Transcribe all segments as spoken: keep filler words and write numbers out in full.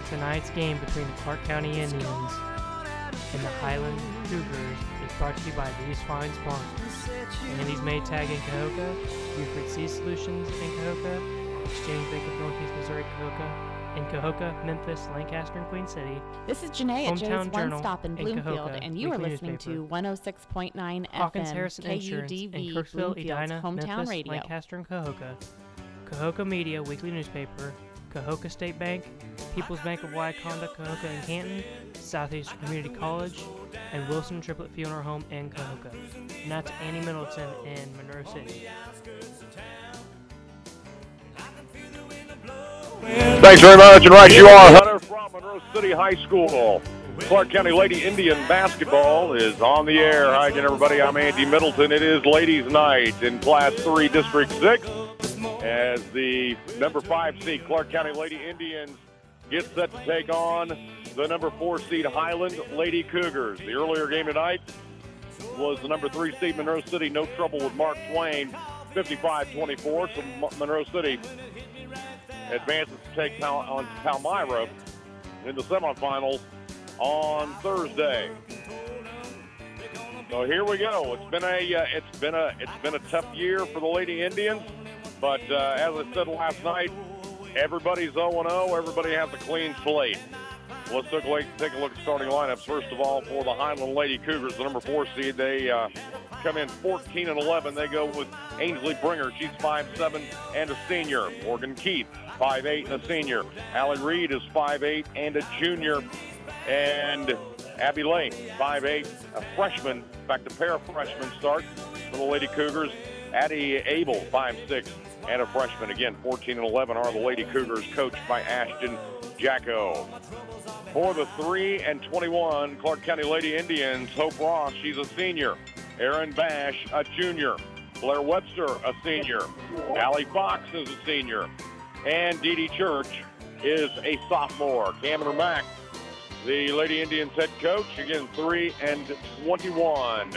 Tonight's game between the Clark County Indians and the Highland Cougars is brought to you by these fine sponsors: Andy's Maytag in Cahokia, Buford Sea Solutions in Cahokia, Exchange Bank of Northeast Missouri, Cahokia, in Cahokia, Memphis, Lancaster, and Queen City. This is Janae at Jay's Hometown One Journal Stop in in Bloomfield, Cahokia, and you are weekly listening newspaper. to one oh six point nine Hawkins F M Harrison K U Insurance D in V, Kirksville, Bloomfield's Edina, hometown Memphis, radio. Lancaster, and Cahokia. Cahokia Media, weekly newspaper. Cahokia State Bank, People's Bank of Wyconda, Cahokia and Canton, Southeastern Community College, and Wilson Triplet Funeral Home in Cahokia. And that's Annie Middleton in Monroe City. Thanks very much, and right you are, Hunter, from Monroe City High School. Clark County Lady Indian basketball is on the air. Hi again, everybody. I'm Andy Middleton. It is Ladies' Night in Class three, District six, as the number five seed Clark County Lady Indians get set to take on the number four seed Highland Lady Cougars. The earlier game tonight was the number three seed Monroe City. No trouble with Mark Twain, fifty-five twenty-four. So Monroe City advances to take Pal- on Palmyra in the semifinals on Thursday. So here we go. It's been a uh, it's been a it's been a tough year for the Lady Indians, but uh, as I said last night, everybody's oh and oh. Everybody has a clean slate. Let's take a look, take a look at starting lineups. First of all, for the Highland Lady Cougars, the number four seed, they uh, come in fourteen and eleven. They go with Ainsley Bringer. She's five seven and a senior. Morgan Keith, five eight and a senior. Allie Reed is five eight and a junior. And Abby Lane, five eight, a freshman. In fact, a pair of freshmen start for the Lady Cougars. Addie Abel, five six and a freshman. Again, fourteen and eleven are the Lady Cougars, coached by Ashton Jacko. For the three and twenty-one Clark County Lady Indians, Hope Ross, she's a senior. Erin Bash, a junior. Blair Webster, a senior. Allie Fox is a senior. And Dee Dee Church is a sophomore. Cameron Mack, the Lady Indians head coach, again, three and twenty-one.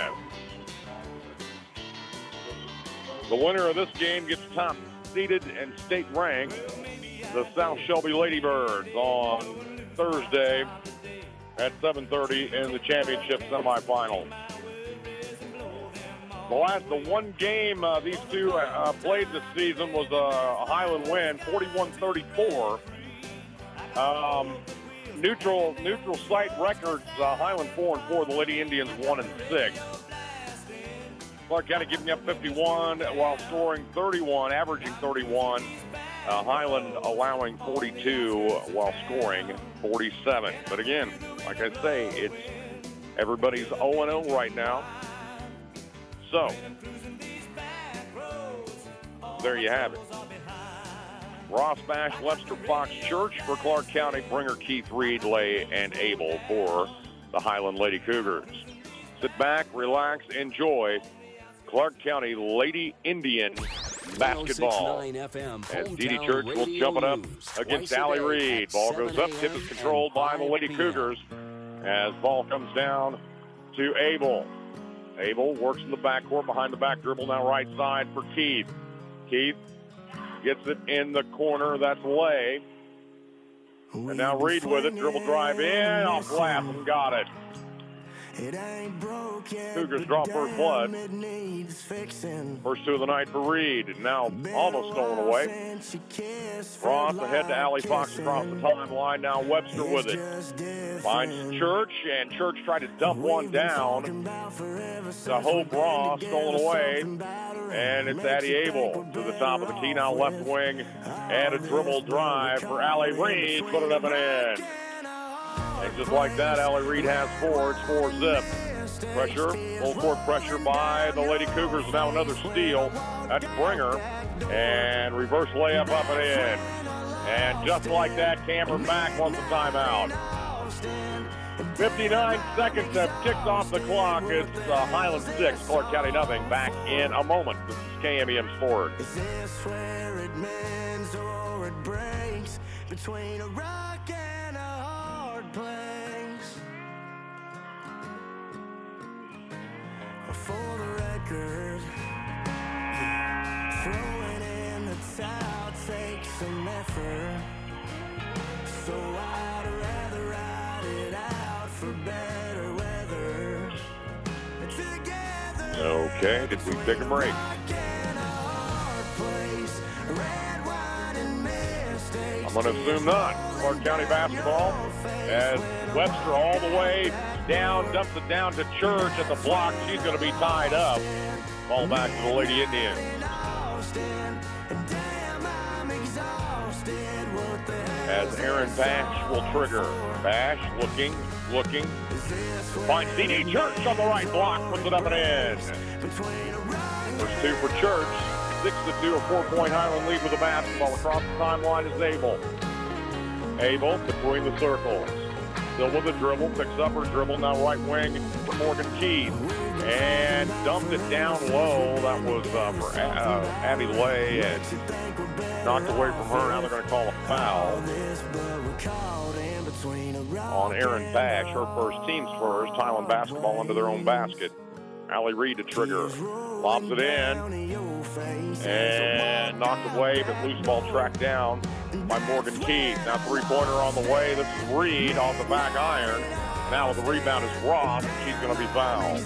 The winner of this game gets top seeded and state ranked, the South Shelby Ladybirds, on Thursday at seven thirty in the championship semifinal. The last, the one game uh, these two uh, played this season was a, a Highland win, forty-one thirty-four. Um, neutral neutral site records: uh, Highland four and four, the Lady Indians one and six. Clark County giving up fifty-one while scoring thirty-one, averaging thirty-one. Uh, Highland allowing forty-two while scoring forty-seven. But again, like I say, it's everybody's oh and oh right now. So, there you have it. Ross Bash, Webster, Fox, Church for Clark County, Bringer, Keith, Reed, Lay, and Abel for the Highland Lady Cougars. Sit back, relax, enjoy Clark County Lady Indian basketball. F M, As Dee Dee Church will jump it up against Allie Reed. Ball goes up, tip is controlled by the Lady Cougars as ball comes down to Abel. Abel works in the backcourt behind the back dribble, now right side for Keith. Keith gets it in the corner, that's Lay. And now Reed with it, dribble drive in, off glass and got it. Cougars draw first blood. First two of the night for Reed, and now almost stolen away. Ross ahead to Allie Fox across the timeline. Now Webster with it. Finds Church, and Church tried to dump one down to Hope Ross, stolen away. And it's Addie Abel to the top of the key, now left wing. And a dribble drive for Allie Reed, put it up and in. And just like that, Allie Reed has four. It's four zip. Pressure, full court pressure by the Lady Cougars. Now another steal. That's Bringer. And reverse layup up and in. And just like that, Cameron Mack wants a timeout. fifty-nine seconds have ticked off the clock. It's uh, Highland six, Clark County nothing. Back in a moment. This is K M E M Sports. Is this where it mends or it breaks between a rock and a hard place? For the record, throwing in the towel takes some effort. So I Okay, did we take a break? I'm going to assume not. Clark County basketball as Webster all the way down, dumps it down to Church at the block. She's going to be tied up. Ball back to the Lady Indians. As Aaron Bash will trigger. Bash looking, looking. Finds C D Church on the right block, puts it up and in. First two for Church. Six to two, a four-point Highland lead with the basketball. Across the timeline is Abel. Abel between the circles. Still with the dribble, picks up her dribble, now right wing for Morgan Keith. And dumped it down low. That was uh, for uh, Abby Lay and knocked away from her. Now they're going to call a foul on Aaron Bash. Her first, team's first. Highland basketball under their own basket. Allie Reed to trigger. Lobs it in. And knocked away, but loose ball tracked down by Morgan Keith. Now three-pointer on the way. This is Reed off the back iron. Now with the rebound is Ross. She's going to be fouled.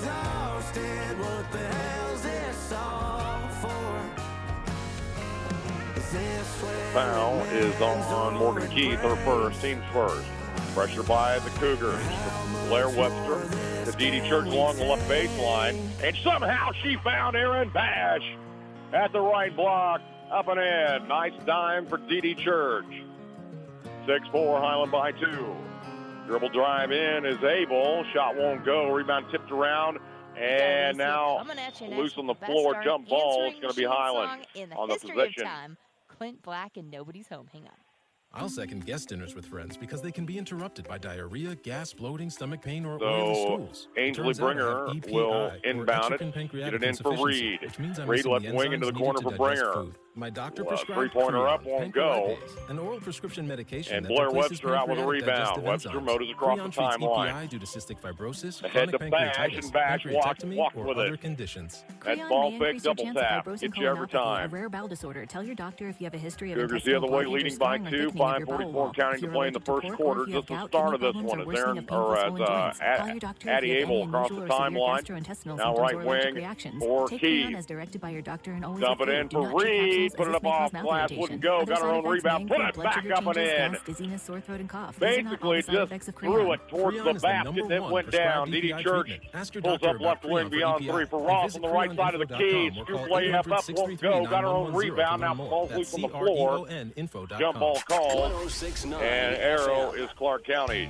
Foul is on Morgan Keith, her first, team's first. Pressure by the Cougars. Blair Webster to D D Church along the left baseline. And somehow she found Aaron Bash at the right block. Up and in. Nice dime for D D Church. six four, Highland by two. Dribble drive in is Abel. Shot won't go. Rebound tipped around. And now loose on the floor. Jump ball. It's going to be Highland on the possession. Clint Black and Nobody's Home. Hang on. I'll second guest dinners with friends because they can be interrupted by diarrhea, gas, bloating, stomach pain, or so oily stools. Ainsley Bringer will inbound it, get it in for Reed. Reed left wing into the corner for Bringer. My doctor well, prescribed three-pointer up won't go. An oral prescription medication and Blair Webster out with a rebound. Webster motors across the timeline. Due to cystic fibrosis, ahead to Bash, and Bash walked, walked with it. Conditions. That's ball fake, double tap. Get you every time. A rare bowel disorder. Tell your doctor if you have a history of Cougars the other way, leading by two. five forty-four counting to play in the first quarter. Just the start of this one as Aaron, or as uh, Addie Abel across the timeline. Now right wing for Keith. Dump it in for Reed. Put it up off glass. Wouldn't go. Got her own rebound. Put it back up and in. Basically just threw it towards the basket. Then went down. D D Church pulls up left wing beyond three for Ross on the right side of the key. Scoop layup up. Won't go. Got her own rebound. Now falls loose on the floor. Jump ball call. And arrow is Clark County.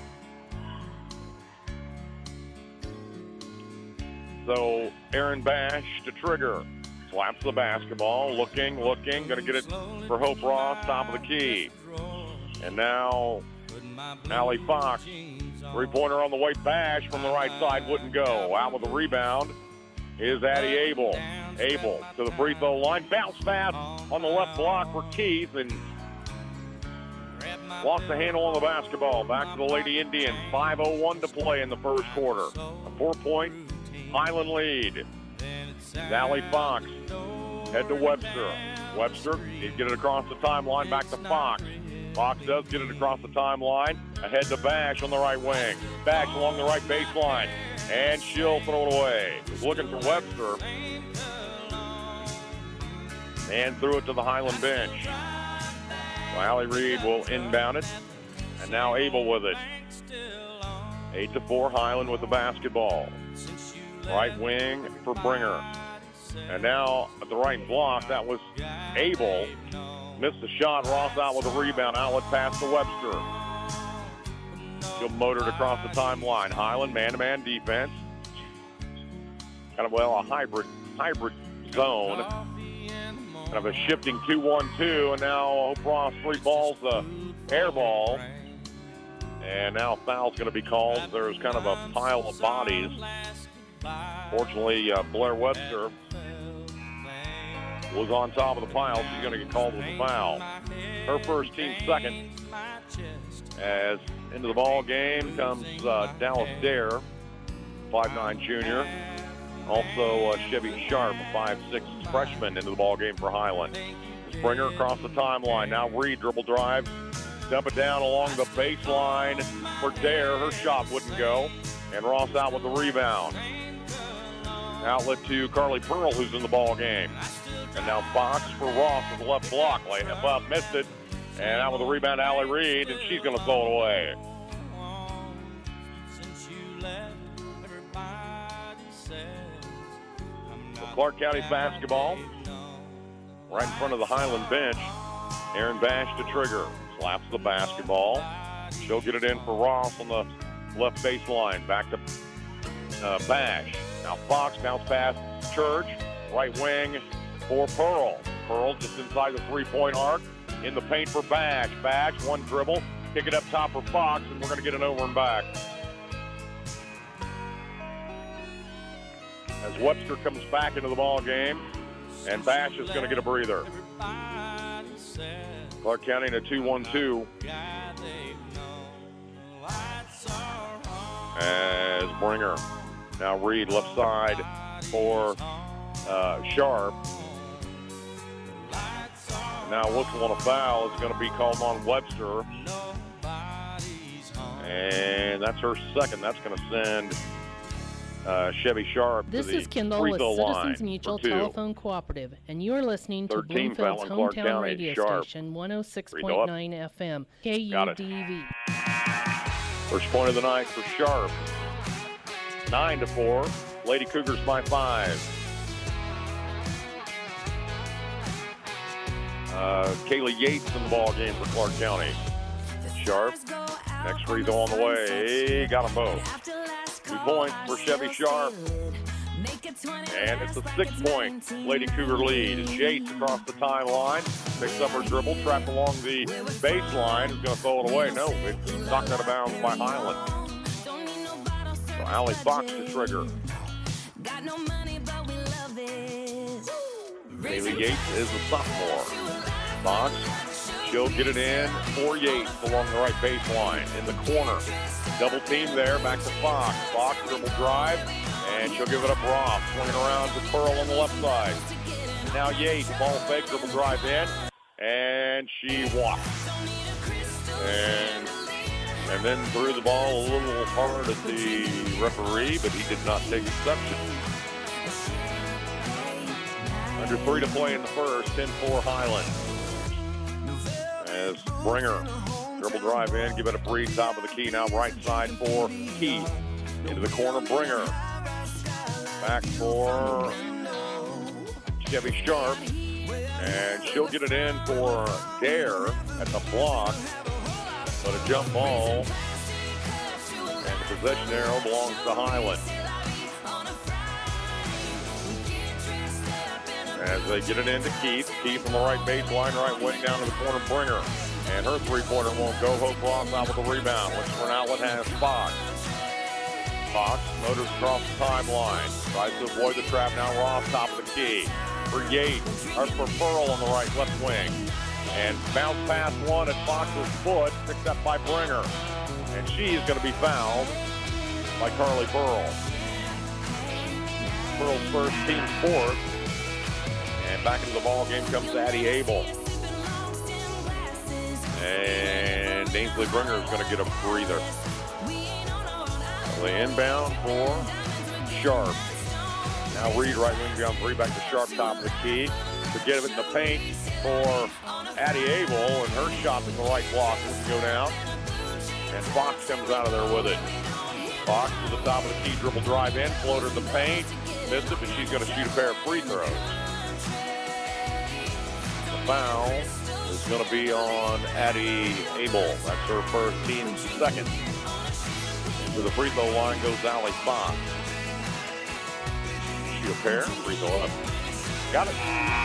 So Aaron Bash to trigger. Slaps the basketball. Looking, looking. Going to get it for Hope Ross. Top of the key. And now Allie Fox. Three-pointer on the way. Bash from the right side wouldn't go. Out with the rebound is Addie Abel. Abel to the free throw line. Bounce pass on the left block for Keith. And lost the handle on the basketball. Back to the Lady Indians. five oh one to play in the first quarter. A four-point Highland lead. Allie Fox. Head to Webster. Webster, he'd get it across the timeline. Back to Fox. Fox does get it across the timeline. Ahead to Bash on the right wing. Bash along the right baseline. And she'll throw it away. Looking for Webster. And threw it to the Highland bench. So Allie Reed will inbound it. And now Abel with it. eight to four, Highland with the basketball. Right wing for Bringer. And now at the right block, that was Abel. Missed the shot. Ross out with a rebound. Outlet pass to Webster. She'll motor it across the timeline. Highland man-to-man defense. Kind of, well, a hybrid hybrid zone. Kind of a shifting two one two. And now Hope Ross free balls the air ball. And now foul's going to be called. There's kind of a pile of bodies. Fortunately, uh, Blair Webster was on top of the pile. She's going to get called with a foul. Her first, team second. As into the ball game comes uh, Dallas Dare, five nine junior. Also uh, Chevy Sharp, a five six freshman, into the ball game for Highland. Springer across the timeline. Now Reed dribble drive. Dump it down along the baseline for Dare. Her shot wouldn't go. And Ross out with the rebound. Outlet to Carly Pearl, who's in the ball game. And now Fox for Ross with the left block. Laying it up, missed it. And out with the rebound, Allie Reed, and she's going to throw it away. For Clark County basketball, right in front of the Highland bench, Aaron Bash to trigger. Slaps the basketball. She'll get it in for Ross on the left baseline. Back to uh, Bash. Now Fox, bounce pass, Church, right wing for Pearl. Pearl just inside the three-point arc. In the paint for Bash. Bash, one dribble. Kick it up top for Fox, and we're going to get an over and back. As Webster comes back into the ball game, and Bash is going to get a breather. Clark County in a two one two. As Bringer. Now Reed left side for uh, Sharp. Now whistle on a foul is going to be called on Webster. And that's her second. That's going to send uh, Chevy Sharp this to the is Kendall free with throw line Citizens Mutual for two. Telephone Cooperative, and you're listening to thirteen Bloomfield's foul in Clark hometown County. radio Sharp. station, one oh six Free throw point up. nine F M, K Got U it. D V. First point of the night for Sharp. Nine to four. Lady Cougars by five. Uh, Kaylee Yates in the ball game for Clark County. Sharp. Next free throw on the way. Got them both. Two points for Chevy Sharp. And it's a six-point Lady Cougar lead. As Yates across the timeline picks up her dribble, trapped along the baseline, is going to throw it away. No, it's knocked out of bounds by Highland. So Allie Fox to trigger. Kaylee Yates is a sophomore. Fox, she'll get it in for Yates along the right baseline in the corner. Double team there, back to Fox. Fox dribble drive, and she'll give it up Ross. Swinging around to Pearl on the left side. Now Yates, ball fake, dribble drive in, and she walks. And and then threw the ball a little hard at the referee, but he did not take exception. Under three to play in the first, ten four Highland. As Bringer, dribble drive in, give it a Breed, top of the key, now right side for Key. Into the corner, Bringer. Back for Chevy Sharp. And she'll get it in for Dare at the block. But a jump ball. And the possession arrow belongs to Highland. As they get it into Keith. Keith on the right baseline, right wing down to the corner, Bringer. And her three-pointer won't go. Hope Ross out with the rebound. Looks for an outlet, has Fox. Fox motors across the timeline. Tries to avoid the trap. Now Ross, top of the key. For Yates, or for Pearl on the right, left wing. And bounce past one at Fox's foot, picked up by Bringer. And she's going to be fouled by Carly Pearl. Pearl's first, team fourth. And back into the ball game comes Addie Abel. And Ainsley Bringer is going to get a breather. The inbound for Sharp. Now Reed, right wing down three, back to Sharp, top of the key. To get it in the paint for Addie Abel, and her shot in the right block will go down. And Fox comes out of there with it. Fox to the top of the key, dribble drive in, floater in the paint. Missed it, but she's going to shoot a pair of free throws. The foul is going to be on Addie Abel. That's her first, team's second. To the free throw line goes Allie Fox. Shoot a pair, free throw up. Got it.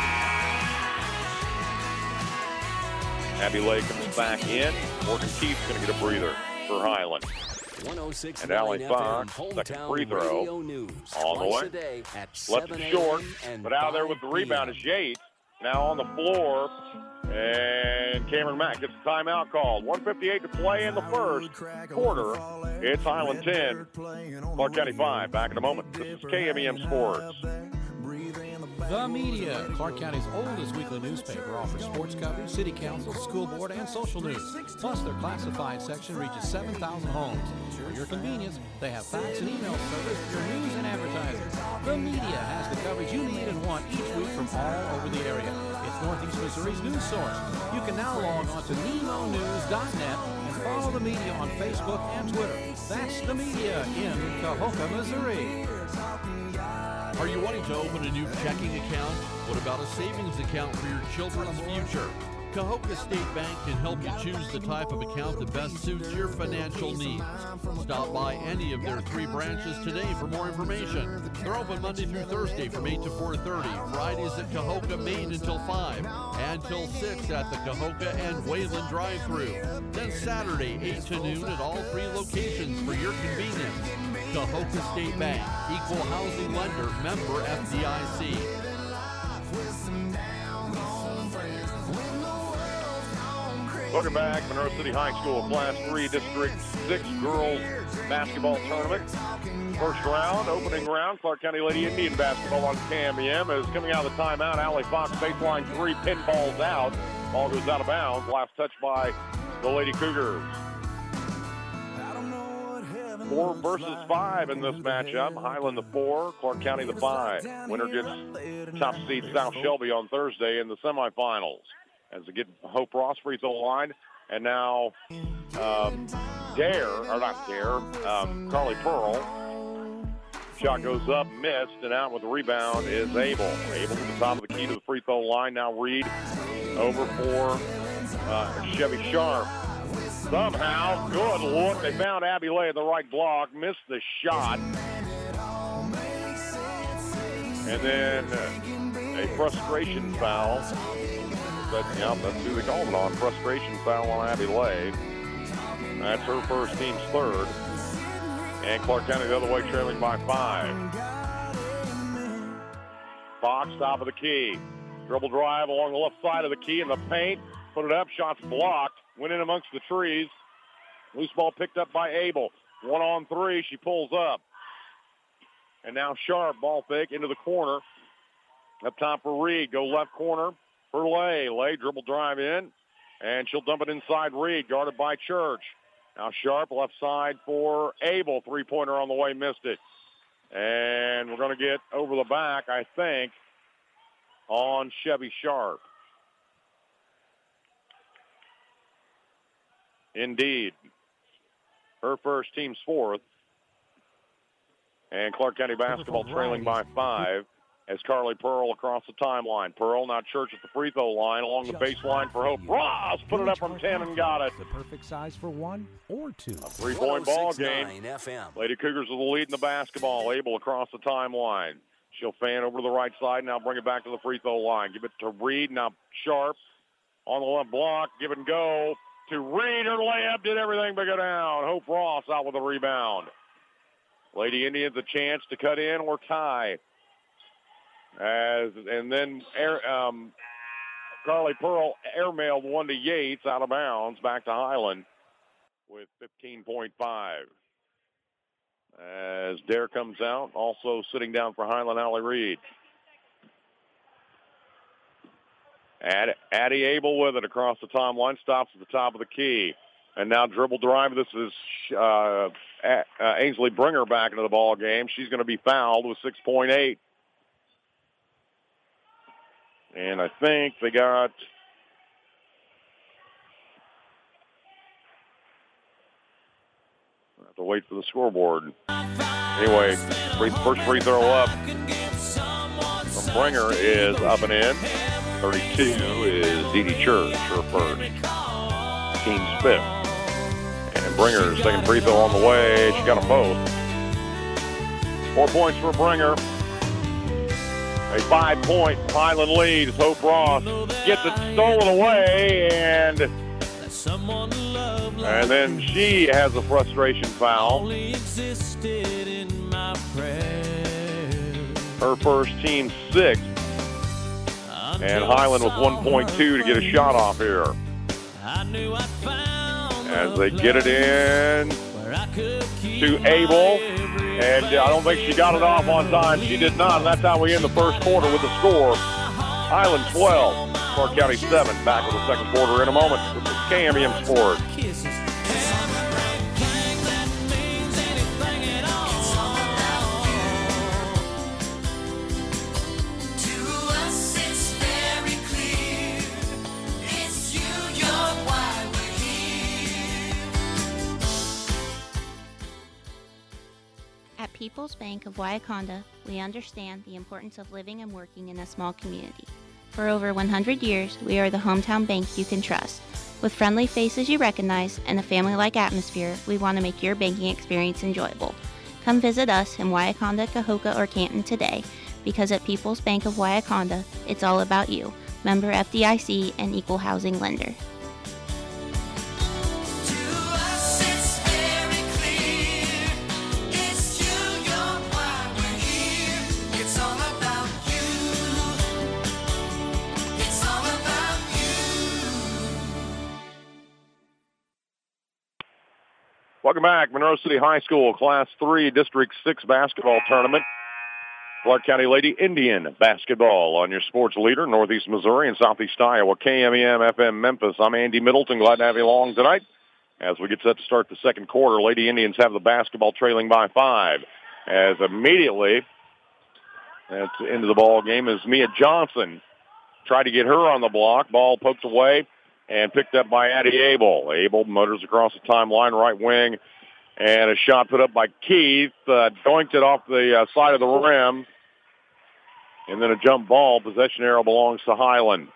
Abby Lay comes back in. Morgan Keith's going to get a breather for Highland. And Allie Fox, second free throw on the way. Left it short, but out there with the rebound is Yates. Now on the floor, and Cameron Mack gets a timeout called. one fifty-eight to play in the first quarter. It's Highland ten, Clark County five. Back in a moment. This is K M E M Sports. The Media, Clark County's oldest weekly newspaper, offers sports coverage, city council, school board, and social news. Plus, their classified section reaches seven thousand homes. For your convenience, they have fax and email service for your news and advertising. The Media has the coverage you need and want each week from all over the area. It's Northeast Missouri's news source. You can now log on to nemo news dot net and follow The Media on Facebook and Twitter. That's The Media in Cahokia, Missouri. Are you wanting to open a new checking account? What about a savings account for your children's future? Cahokia State Bank can help you choose the type of account that best suits your financial needs. Stop by any of their three branches today for more information. They're open Monday through Thursday from eight to four thirty, Fridays at Cahokia Main until five, and till six at the Cahokia and Wayland drive-thru. Then Saturday, eight to noon at all three locations for your convenience. Cahokia State Bank, equal housing lender, member F D I C. Welcome back, Monroe City High School Class three District six Girls Basketball Tournament. First round, opening round, Clark County Lady Indian Basketball on K M E M is coming out of the timeout. Allie Fox, baseline three, pinballs out. Ball goes out of bounds. Last touch by the Lady Cougars. Four versus five in this matchup. Highland the four, Clark County the five. Winner gets top seed South Shelby on Thursday in the semifinals. As they get Hope Ross free throw line, and now um, Dare, or not Dare, um, Carly Pearl. Shot goes up, missed, and out with the rebound is Abel. Abel to the top of the key to the free throw line. Now Reed over for uh, Chevy Sharp. Somehow, good look. They found Abby Lay at the right block, missed the shot. And then uh, a frustration foul. But, yeah, that's who they call it on. Frustration foul on Abby Lay. That's her first, team's third. And Clark County the other way, trailing by five. Fox, top of the key. Dribble drive along the left side of the key in the paint. Put it up, shots blocked. Went in amongst the trees. Loose ball picked up by Abel. One on three, she pulls up. And now Sharp, ball fake into the corner. Up top for Reed, go left corner for Lay. Lay dribble drive in, and she'll dump it inside Reed, guarded by Church. Now Sharp, left side for Abel. Three-pointer on the way, missed it. And we're going to get over the back, I think, on Chevy Sharp. Indeed. Her first, team's fourth. And Clark County basketball trailing by five as Carly Pearl across the timeline. Pearl, now Church at the free throw line along the baseline for Hope Ross. Put it up from ten and got it. The perfect size for one or two. A three-point ball game. F M. Lady Cougars with the lead in the basketball. Abel across the timeline. She'll fan over to the right side. Now bring it back to the free throw line. Give it to Reed. Now Sharp on the left block. Give and go to Reed. Her layup did everything but go down. Hope Ross out with a rebound. Lady Indians a chance to cut in or tie. As and then air, um, Carly Pearl airmailed one to Yates out of bounds back to Highland with fifteen point five. As Dare comes out, also sitting down for Highland, Allie Reed. Add, Addie Abel with it across the timeline, stops at the top of the key. And now dribble drive. This is uh, uh, Ainsley Bringer back into the ball game. She's going to be fouled with six point eight. And I think they got I have to wait for the scoreboard. Anyway, free, first free throw up from Bringer is up and in. thirty-two is Dee Dee Church, her first. Team's fifth. And Bringer's second free throw on the way. She got them both. Four points for Bringer. A five-point Highland lead as Hope Ross gets it stolen away, and and then she has a frustration foul. Her first, team sixth, and Highland with one point two to get a shot off here. As they get it in, to Abel. And I don't think she got it off on time. She did not, and that's how we end the first quarter with the score. Highland twelve, Clark County seven. Back with the second quarter in a moment. This is K M E M Sports. At People's Bank of Waiakonda, we understand the importance of living and working in a small community. For over one hundred years, we are the hometown bank you can trust. With friendly faces you recognize and a family-like atmosphere, we want to make your banking experience enjoyable. Come visit us in Waiakonda, Cahokia, or Canton today, because at People's Bank of Waiakonda, it's all about you. Member F D I C and Equal Housing Lender. Welcome back. Monroe City High School Class three District six basketball tournament. Clark County Lady Indian basketball on your sports leader, Northeast Missouri and Southeast Iowa, K M E M F M Memphis. I'm Andy Middleton. Glad to have you along tonight. As we get set to start the second quarter, Lady Indians have the basketball trailing by five. As immediately, that's into the ball game, is Mia Johnson. Tried to get her on the block. Ball poked away and picked up by Addie Abel. Abel motors across the timeline, right wing, and a shot put up by Keith. Uh, doinked it off the uh, side of the rim. And then a jump ball. Possession arrow belongs to Highland.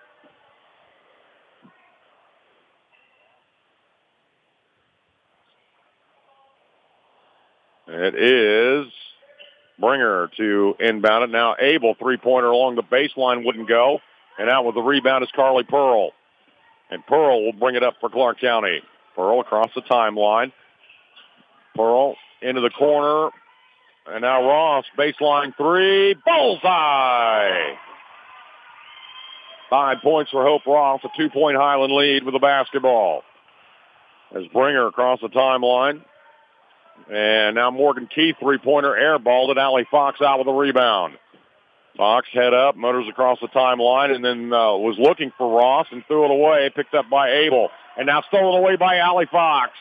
It is Bringer to inbound it. Now Abel, three-pointer along the baseline, wouldn't go. And out with the rebound is Carly Pearl. And Pearl will bring it up for Clark County. Pearl across the timeline. Pearl into the corner. And now Ross, baseline three. Bullseye! Five points for Hope Ross, a two-point Highland lead with the basketball. As Bringer across the timeline. And now Morgan Keith, three-pointer, airballed it. Allie Fox out with a rebound. Fox head up, motors across the timeline, and then uh, was looking for Ross and threw it away, picked up by Abel. And now stolen away by Allie Fox.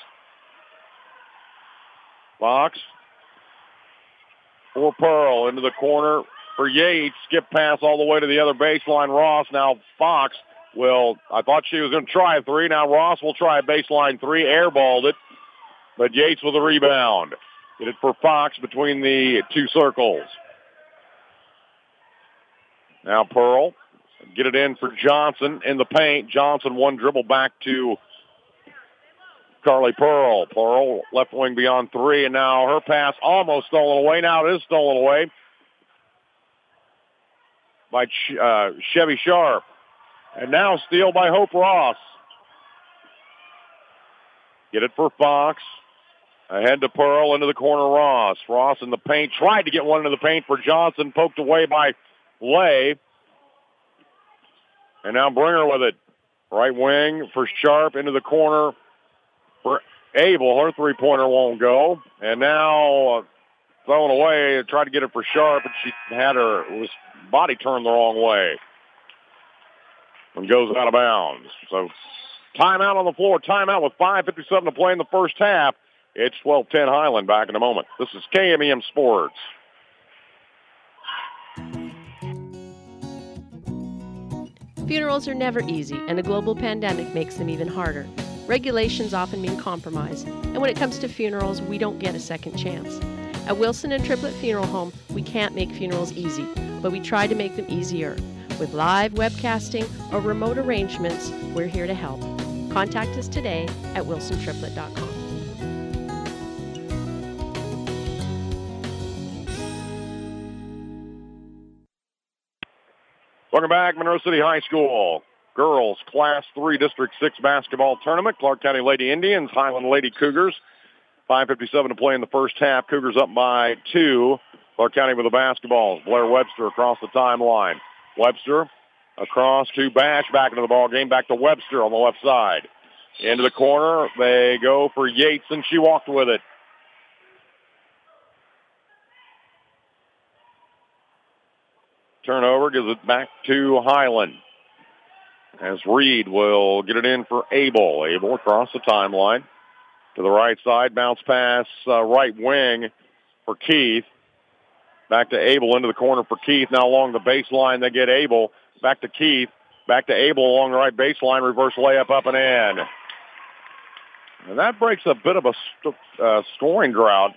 Fox for Pearl into the corner for Yates. Skip pass all the way to the other baseline. Ross, now Fox will, I thought she was going to try a three. Now Ross will try a baseline three, airballed it. But Yates with a rebound. Get it for Fox between the two circles. Now Pearl, get it in for Johnson in the paint. Johnson one dribble back to Carly Pearl. Pearl left wing beyond three, and now her pass almost stolen away. Now it is stolen away by uh, Chevy Sharp. And now steal by Hope Ross. Get it for Fox. Ahead to Pearl, into the corner Ross. Ross in the paint, tried to get one into the paint for Johnson, poked away by Lay. And now Bringer with it. Right wing for Sharp, into the corner for Abel. Her three-pointer won't go. And now uh, thrown away, tried to get it for Sharp, but she had her was body turned the wrong way. And goes out of bounds. So timeout on the floor. Timeout with five fifty-seven to play in the first half. It's twelve ten Highland. Back in a moment. This is K M E M Sports. Funerals are never easy, and a global pandemic makes them even harder. Regulations often mean compromise, and when it comes to funerals, we don't get a second chance. At Wilson and Triplett Funeral Home, we can't make funerals easy, but we try to make them easier. With live webcasting or remote arrangements, we're here to help. Contact us today at wilson triplet dot com. Welcome back, Monroe City High School. Girls Class three District six basketball tournament. Clark County Lady Indians, Highland Lady Cougars. five fifty-seven to play in the first half. Cougars up by two. Clark County with the basketballs. Blair Webster across the timeline. Webster across to Bash, back into the ball game. Back to Webster on the left side. Into the corner. They go for Yates, and she walked with it. Turnover gives it back to Highland. As Reed will get it in for Abel. Abel across the timeline to the right side. Bounce pass uh, right wing for Keith. Back to Abel into the corner for Keith. Now along the baseline they get Abel. Back to Keith. Back to Abel along the right baseline. Reverse layup up and in. And that breaks a bit of a st- uh, scoring drought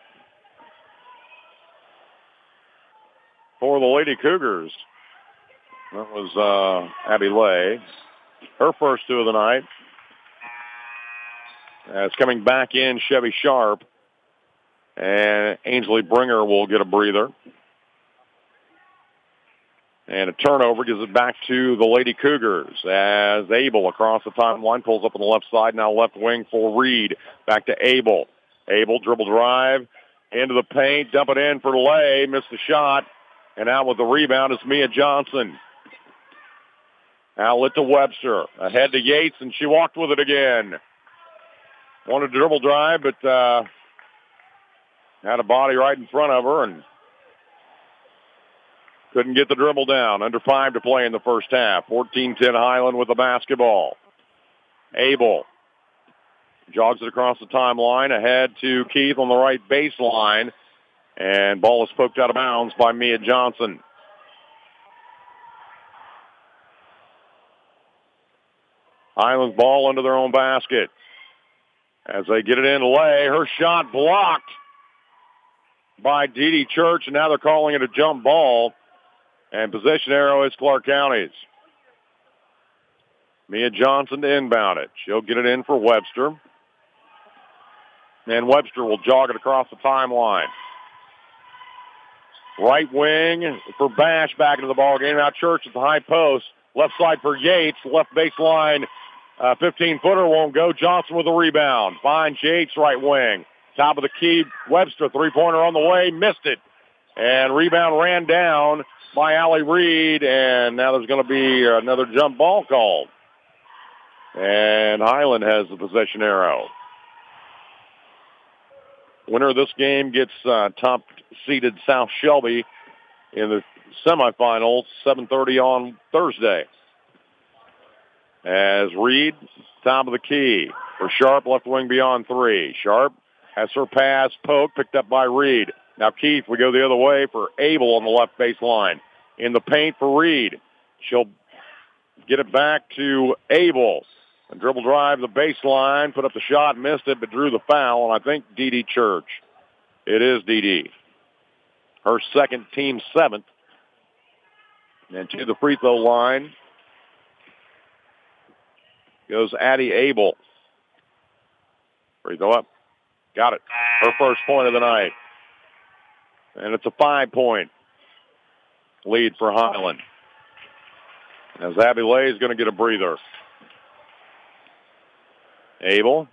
for the Lady Cougars. That was uh, Abby Lay. Her first two of the night. As coming back in, Chevy Sharp. And Ainsley Bringer will get a breather. And a turnover gives it back to the Lady Cougars as Abel across the timeline pulls up on the left side. Now left wing for Reed. Back to Abel. Abel dribble drive into the paint. Dump it in for Lay. Missed the shot. And out with the rebound is Mia Johnson. Outlet to Webster. Ahead to Yates, and she walked with it again. Wanted to dribble drive, but uh, had a body right in front of her and couldn't get the dribble down. Under five to play in the first half. fourteen ten Highland with the basketball. Abel jogs it across the timeline. Ahead to Keith on the right baseline. And ball is poked out of bounds by Mia Johnson. Highland's ball under their own basket. As they get it in to Lay, her shot blocked by Dee Dee Church, and now they're calling it a jump ball. And possession arrow is Clark County's. Mia Johnson to inbound it. She'll get it in for Webster. And Webster will jog it across the timeline. Right wing for Bash back into the ball game. Now Church at the high post. Left side for Yates. Left baseline. Uh, fifteen-footer won't go. Johnson with a rebound. Finds Yates right wing. Top of the key. Webster three-pointer on the way. Missed it. And rebound ran down by Allie Reed. And now there's going to be another jump ball called. And Highland has the possession arrow. Winner of this game gets uh, top-seeded South Shelby in the semifinals, seven thirty on Thursday. As Reed, top of the key for Sharp, left wing beyond three. Sharp has her pass poked, picked up by Reed. Now Keith, we go the other way for Abel on the left baseline. In the paint for Reed. She'll get it back to Abel. And dribble drive the baseline, put up the shot, missed it, but drew the foul, and I think Dee Dee Church. It is Dee Dee. Her second, team seventh. And to the free throw line goes Addie Abel. Free throw up. Got it. Her first point of the night. And it's a five-point lead for Highland. As Abby Lay is going to get a breather. Abel.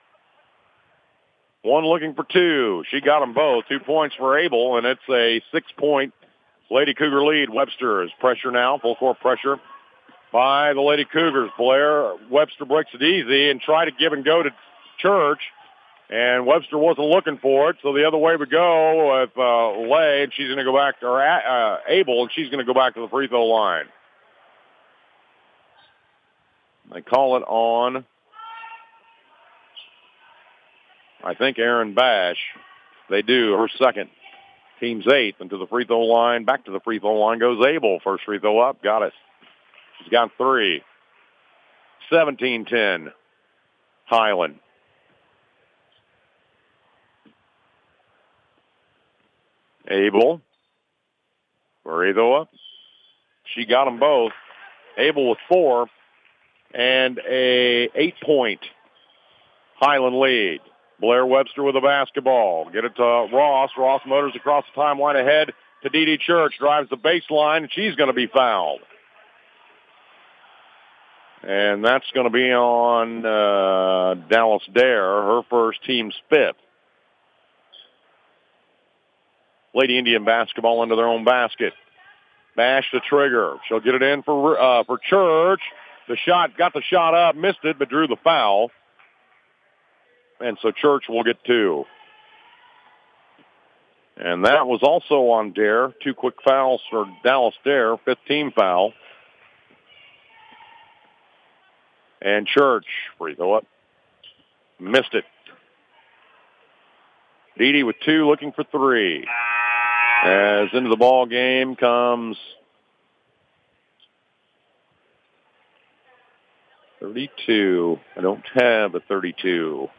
One looking for two. She got them both. Two points for Abel, and it's a six-point Lady Cougar lead. Webster is pressure now, full court pressure by the Lady Cougars. Blair Webster breaks it easy and tried to give and go to Church, and Webster wasn't looking for it, so the other way we go with uh, Lay, and she's going to go back to or, uh, Abel, and she's going to go back to the free throw line. They call it on, I think, Aaron Bash. They do, her second. Team's eighth, and to the free throw line, back to the free throw line goes Abel. First free throw up, got it. She's got three. seventeen ten, Highland. Abel, free throw up. She got them both. Abel with four, and a eight-point Highland lead. Blair Webster with the basketball. Get it to Ross. Ross motors across the timeline ahead to Dee Dee Church. Drives the baseline, and she's going to be fouled. And that's going to be on uh, Dallas Dare, her first, team's fifth. Lady Indian basketball into their own basket. Bash the trigger. She'll get it in for uh, for Church. The shot, got the shot up, missed it, but drew the foul. and so Church will get two. And that was also on Dare. Two quick fouls for Dallas Dare, fifth team foul. And Church, free throw up. Missed it. Dede with two, looking for three. As into the ball game comes thirty-two. I don't have a thirty-two.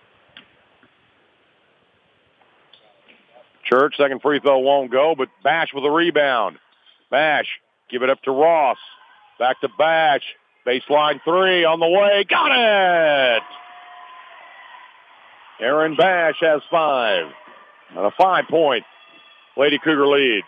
Church, second free throw won't go, but Bash with a rebound. Bash, give it up to Ross. Back to Bash. Baseline three on the way. Got it! Aaron Bash has five. And a five-point Lady Cougar lead.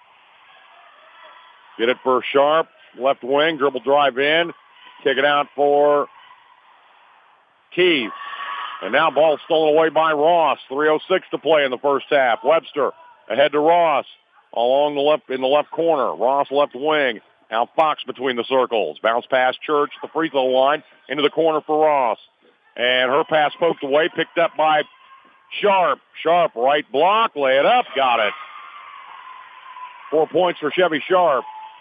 Get it for Sharp. Left wing, dribble drive in. Kick it out for Keith. And now ball stolen away by Ross. three oh six to play in the first half. Webster ahead to Ross along the left in the left corner. Ross left wing. Now Fox between the circles. Bounce past Church at the free throw line into the corner for Ross. And her pass poked away, picked up by Sharp. Sharp right block, lay it up, got it. Four points for Chevy Sharp.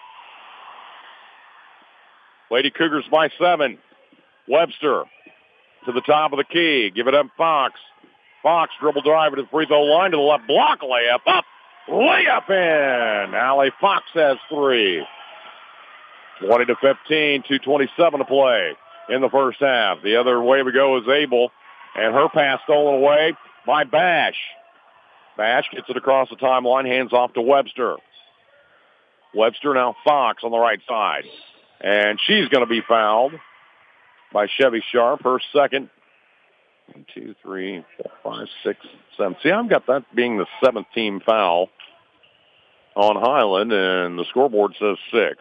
Lady Cougars by seven. Webster to the top of the key. Give it up Fox. Fox dribble drive to the free throw line to the left block. Layup up. Layup in. Allie Fox has three. twenty to fifteen. two twenty-seven to play in the first half. The other way we go is Abel. And her pass stolen away by Bash. Bash gets it across the timeline. Hands off to Webster. Webster now Fox on the right side. And she's going to be fouled by Chevy Sharp. Her second. One, two, three, four, five, six, seven. See, I've got that being the seventh team foul on Highland, and the scoreboard says six.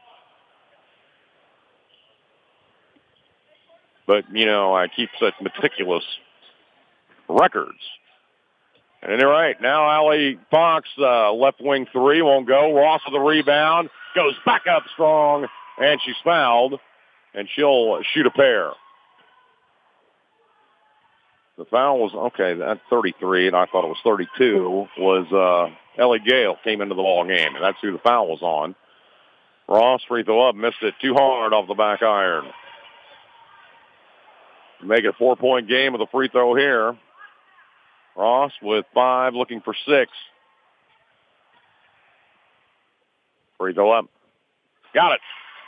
But, you know, I keep such meticulous records. And you're right. Now Allie Fox, uh, left wing three, won't go. Ross with the rebound. Goes back up strong, and she's fouled. And she'll shoot a pair. The foul was, okay, that's thirty-three, and I thought it was thirty-two, was uh, Ellie Gale came into the ball game, and that's who the foul was on. Ross, free throw up, missed it too hard off the back iron. Make it a four-point game with a free throw here. Ross with five, looking for six. Free throw up. Got it.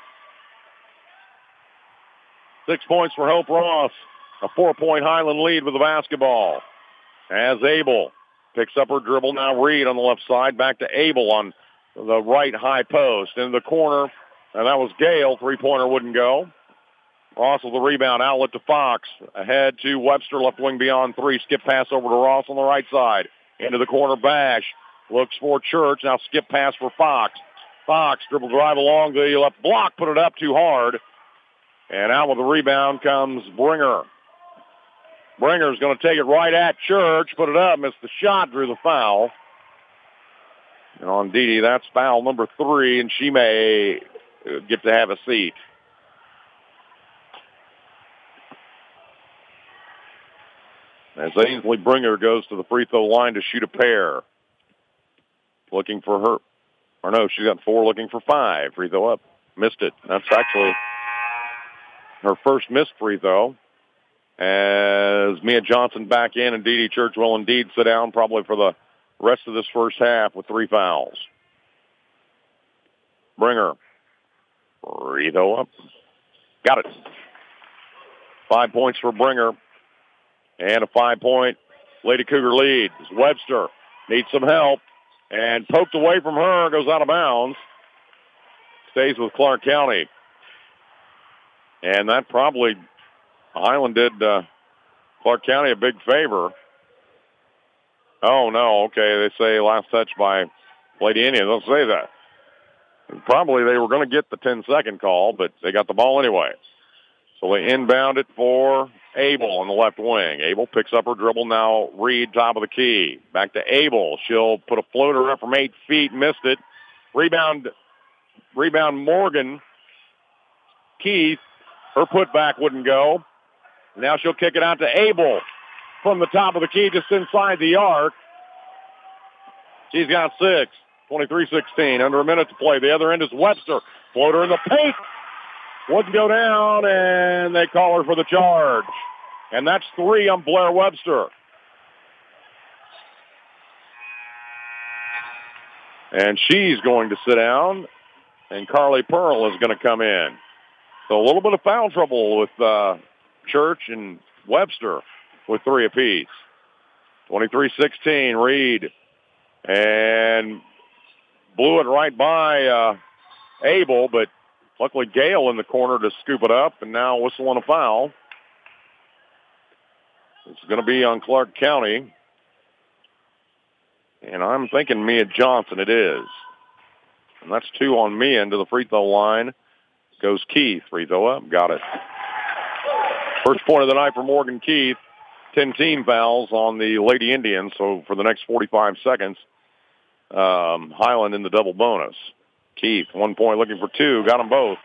Six points for Hope Ross. A four-point Highland lead with the basketball. As Abel picks up her dribble. Now Reed on the left side. Back to Abel on the right high post. In the corner. And that was Gale. Three-pointer wouldn't go. Ross with the rebound. Outlet to Fox. Ahead to Webster. Left wing beyond three. Skip pass over to Ross on the right side. Into the corner. Bash. Looks for Church. Now skip pass for Fox. Fox dribble drive along the left block. Put it up too hard. And out with the rebound comes Bringer. Bringer's going to take it right at Church. Put it up. Missed the shot. Drew the foul. And on Dede, that's foul number three, and she may get to have a seat. As Ainsley Bringer goes to the free throw line to shoot a pair. Looking for her. Or no, she's got four, looking for five. Free throw up. Missed it. That's actually her first missed free throw. As Mia Johnson back in and Dede Church will indeed sit down probably for the rest of this first half with three fouls. Bringer. Free throw up. Got it. Five points for Bringer. And a five-point Lady Cougar lead. Webster needs some help. And poked away from her, goes out of bounds. Stays with Clark County. And that probably, Highland did uh, Clark County a big favor. Oh, no, okay, they say last touch by Lady Indians. Don't say that. Probably they were going to get the ten-second call, but they got the ball anyway. So they inbound it for Abel on the left wing. Abel picks up her dribble. Now Reed, top of the key. Back to Abel. She'll put a floater up from eight feet. Missed it. Rebound, rebound Morgan. Keith. Her putback wouldn't go. Now she'll kick it out to Abel. from the top of the key just inside the arc. She's got six. twenty-three sixteen. Under a minute to play. The other end is Webster. Floater in the paint. Wouldn't go down, and they call her for the charge. And that's three on Blair Webster. And she's going to sit down, and Carly Pearl is going to come in. So a little bit of foul trouble with uh, Church and Webster with three apiece. twenty-three sixteen, Reed. And blew it right by uh, Abel, but luckily Gale in the corner to scoop it up, and now whistling a foul. It's going to be on Clark County. And I'm thinking Mia Johnson it is. And that's two on Mia. Into the free throw line goes Keith. Free throw up. Got it. First point of the night for Morgan Keith. Ten team fouls on the Lady Indians. So for the next forty-five seconds, um, Highland in the double bonus. Keith, one point looking for two. Got them both.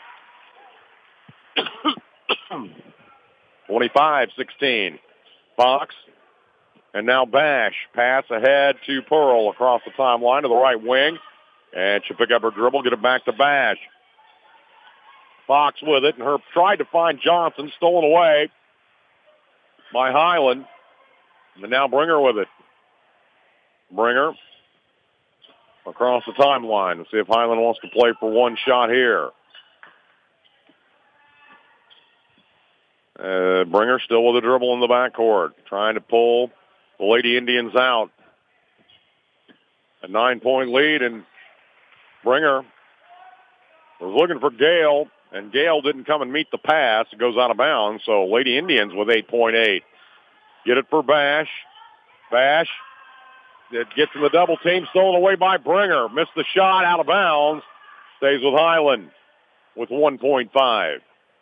twenty-five sixteen. Fox. And now Bash. Pass ahead to Pearl across the timeline to the right wing. And she'll pick up her dribble, get it back to Bash. Fox with it, and her tried to find Johnson, stolen away by Highland. And now Bringer with it. Bringer across the timeline. Let's see if Highland wants to play for one shot here. Uh, Bringer still with a dribble in the backcourt, trying to pull the Lady Indians out. A nine-point lead, and Bringer was looking for Gale, and Gale didn't come and meet the pass. It goes out of bounds, so Lady Indians with eight point eight. Get it for Bash. Bash. It gets in the double team, stolen away by Bringer. Missed the shot, out of bounds. Stays with Highland with one point five.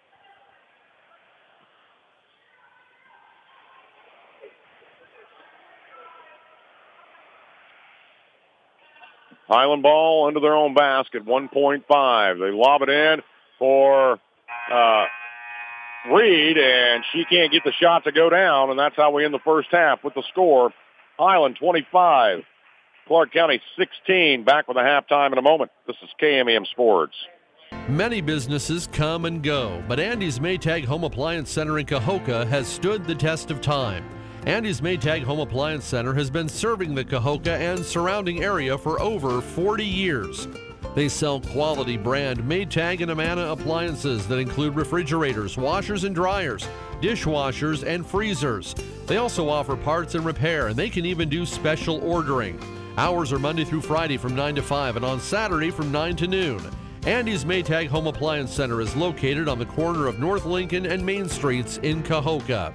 Highland ball under their own basket, one point five. They lob it in for uh, Reed, and she can't get the shot to go down, and that's how we end the first half with the score. Highland twenty-five, Clark County sixteen. Back with a halftime in a moment. This is K M E M Sports. Many businesses come and go, but Andy's Maytag Home Appliance Center in Cahokia has stood the test of time. Andy's Maytag Home Appliance Center has been serving the Cahokia and surrounding area for over forty years. They sell quality brand Maytag and Amana appliances that include refrigerators, washers and dryers, dishwashers, and freezers. They also offer parts and repair, and they can even do special ordering. Hours are Monday through Friday from nine to five and on Saturday from nine to noon. Andy's Maytag Home Appliance Center is located on the corner of North Lincoln and Main Streets in Cahokia.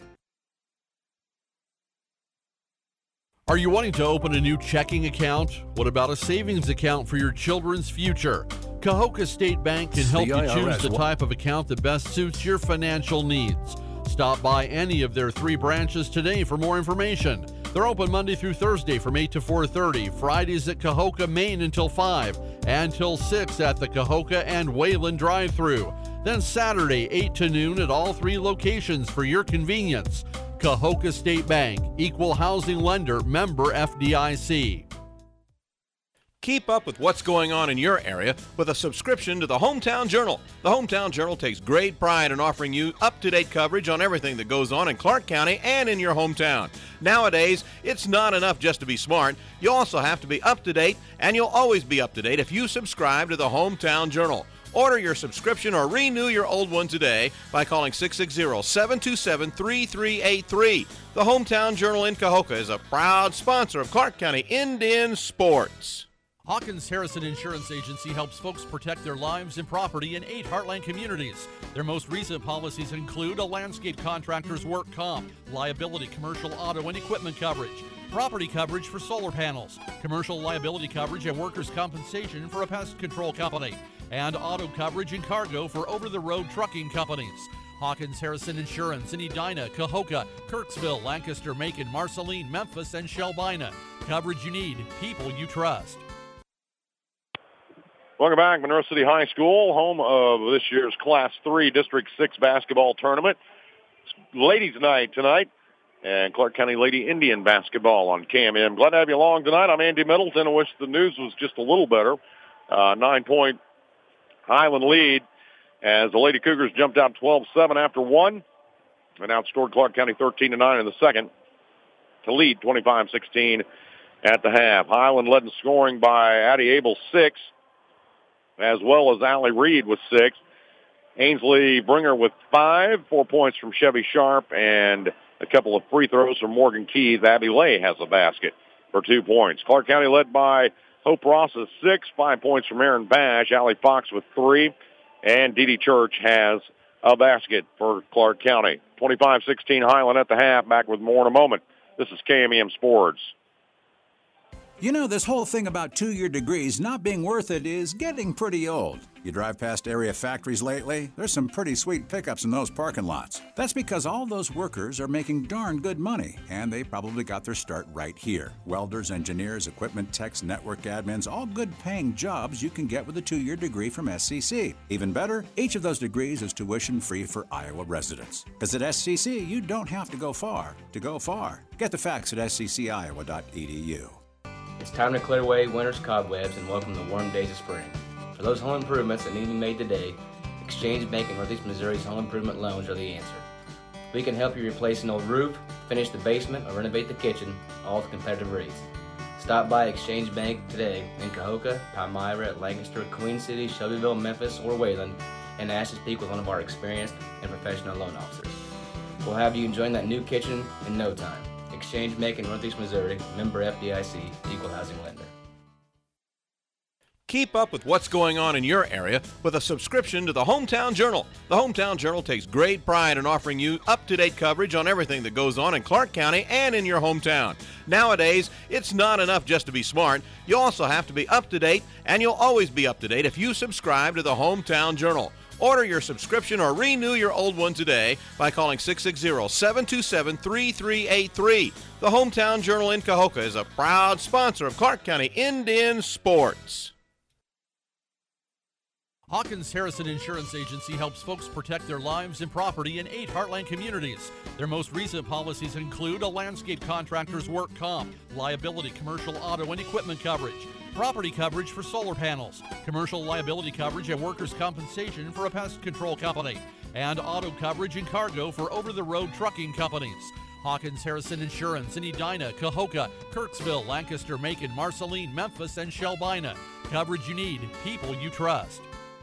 Are you wanting to open a new checking account? What about a savings account for your children's future? Cahokia State Bank can help you choose the type of account that best suits your financial needs. Stop by any of their three branches today for more information. They're open Monday through Thursday from eight to four thirty, Fridays at Cahokia, Maine until five, and till six at the Cahokia and Wayland drive-thru. Then Saturday, eight to noon at all three locations for your convenience. Cahokia State Bank, equal housing lender, member F D I C. Keep up with what's going on in your area with a subscription to the Hometown Journal. The Hometown Journal takes great pride in offering you up-to-date coverage on everything that goes on in Clark County and in your hometown. Nowadays, it's not enough just to be smart. You also have to be up-to-date, and you'll always be up-to-date if you subscribe to the Hometown Journal. Order your subscription or renew your old one today by calling six six zero, seven two seven, three three eight three. The Hometown Journal in Cahokia is a proud sponsor of Clark County Indian Sports. Hawkins Harrison Insurance Agency helps folks protect their lives and property in eight Heartland communities. Their most recent policies include a landscape contractor's work comp, liability, commercial auto and equipment coverage, property coverage for solar panels, commercial liability coverage and workers' compensation for a pest control company, and auto coverage and cargo for over-the-road trucking companies. Hawkins Harrison Insurance in Edina, Cahokia, Kirksville, Lancaster, Macon, Marceline, Memphis, and Shelbina. Coverage you need, people you trust. Welcome back, Monroe City High School, home of this year's Class three District six basketball tournament. It's ladies' night tonight and Clark County Lady Indian basketball on K M M. Glad to have you along tonight. I'm Andy Middleton. I wish the news was just a little better. Uh, nine-point Highland lead as the Lady Cougars jumped out twelve seven after one and outscored Clark County thirteen to nine in the second to lead twenty-five sixteen at the half. Highland led in scoring by Addie Abel, six, as well as Allie Reed with six. Ainsley Bringer with five, four points from Chevy Sharp, and a couple of free throws from Morgan Keys. Abby Lay has a basket for two points. Clark County led by Hope Ross with six, five points from Aaron Bash. Allie Fox with three, and Dee Dee Church has a basket for Clark County. twenty-five sixteen Highland at the half. Back with more in a moment. This is K M E M Sports. You know, this whole thing about two-year degrees not being worth it is getting pretty old. You drive past area factories lately, there's some pretty sweet pickups in those parking lots. That's because all those workers are making darn good money, and they probably got their start right here. Welders, engineers, equipment techs, network admins, all good-paying jobs you can get with a two-year degree from S C C. Even better, each of those degrees is tuition-free for Iowa residents. Because at S C C, you don't have to go far to go far. Get the facts at s c c iowa dot e d u. It's time to clear away winter's cobwebs and welcome the warm days of spring. For those home improvements that need to be made today, Exchange Bank and Northeast Missouri's home improvement loans are the answer. We can help you replace an old roof, finish the basement, or renovate the kitchen, all with competitive rates. Stop by Exchange Bank today in Cahokia, Palmyra, Lancaster, Queen City, Shelbyville, Memphis, or Wayland, and ask to speak with one of our experienced and professional loan officers. We'll have you enjoying that new kitchen in no time. Exchange Bank in Northeast Missouri, member F D I C, equal housing lender. Keep up with what's going on in your area with a subscription to the Hometown Journal. The Hometown Journal takes great pride in offering you up-to-date coverage on everything that goes on in Clark County and in your hometown. Nowadays, it's not enough just to be smart. You also have to be up-to-date, and you'll always be up-to-date if you subscribe to the Hometown Journal. Order your subscription or renew your old one today by calling six six zero, seven two seven, three three eight three. The Hometown Journal in Cahokia is a proud sponsor of Clark County Indian Sports. Hawkins Harrison Insurance Agency helps folks protect their lives and property in eight Heartland communities. Their most recent policies include a landscape contractor's work comp, liability, commercial auto, and equipment coverage, property coverage for solar panels, commercial liability coverage and workers' compensation for a pest control company, and auto coverage and cargo for over-the-road trucking companies. Hawkins Harrison Insurance in Edina, Cahokia, Kirksville, Lancaster, Macon, Marceline, Memphis, and Shelbina. Coverage you need, people you trust.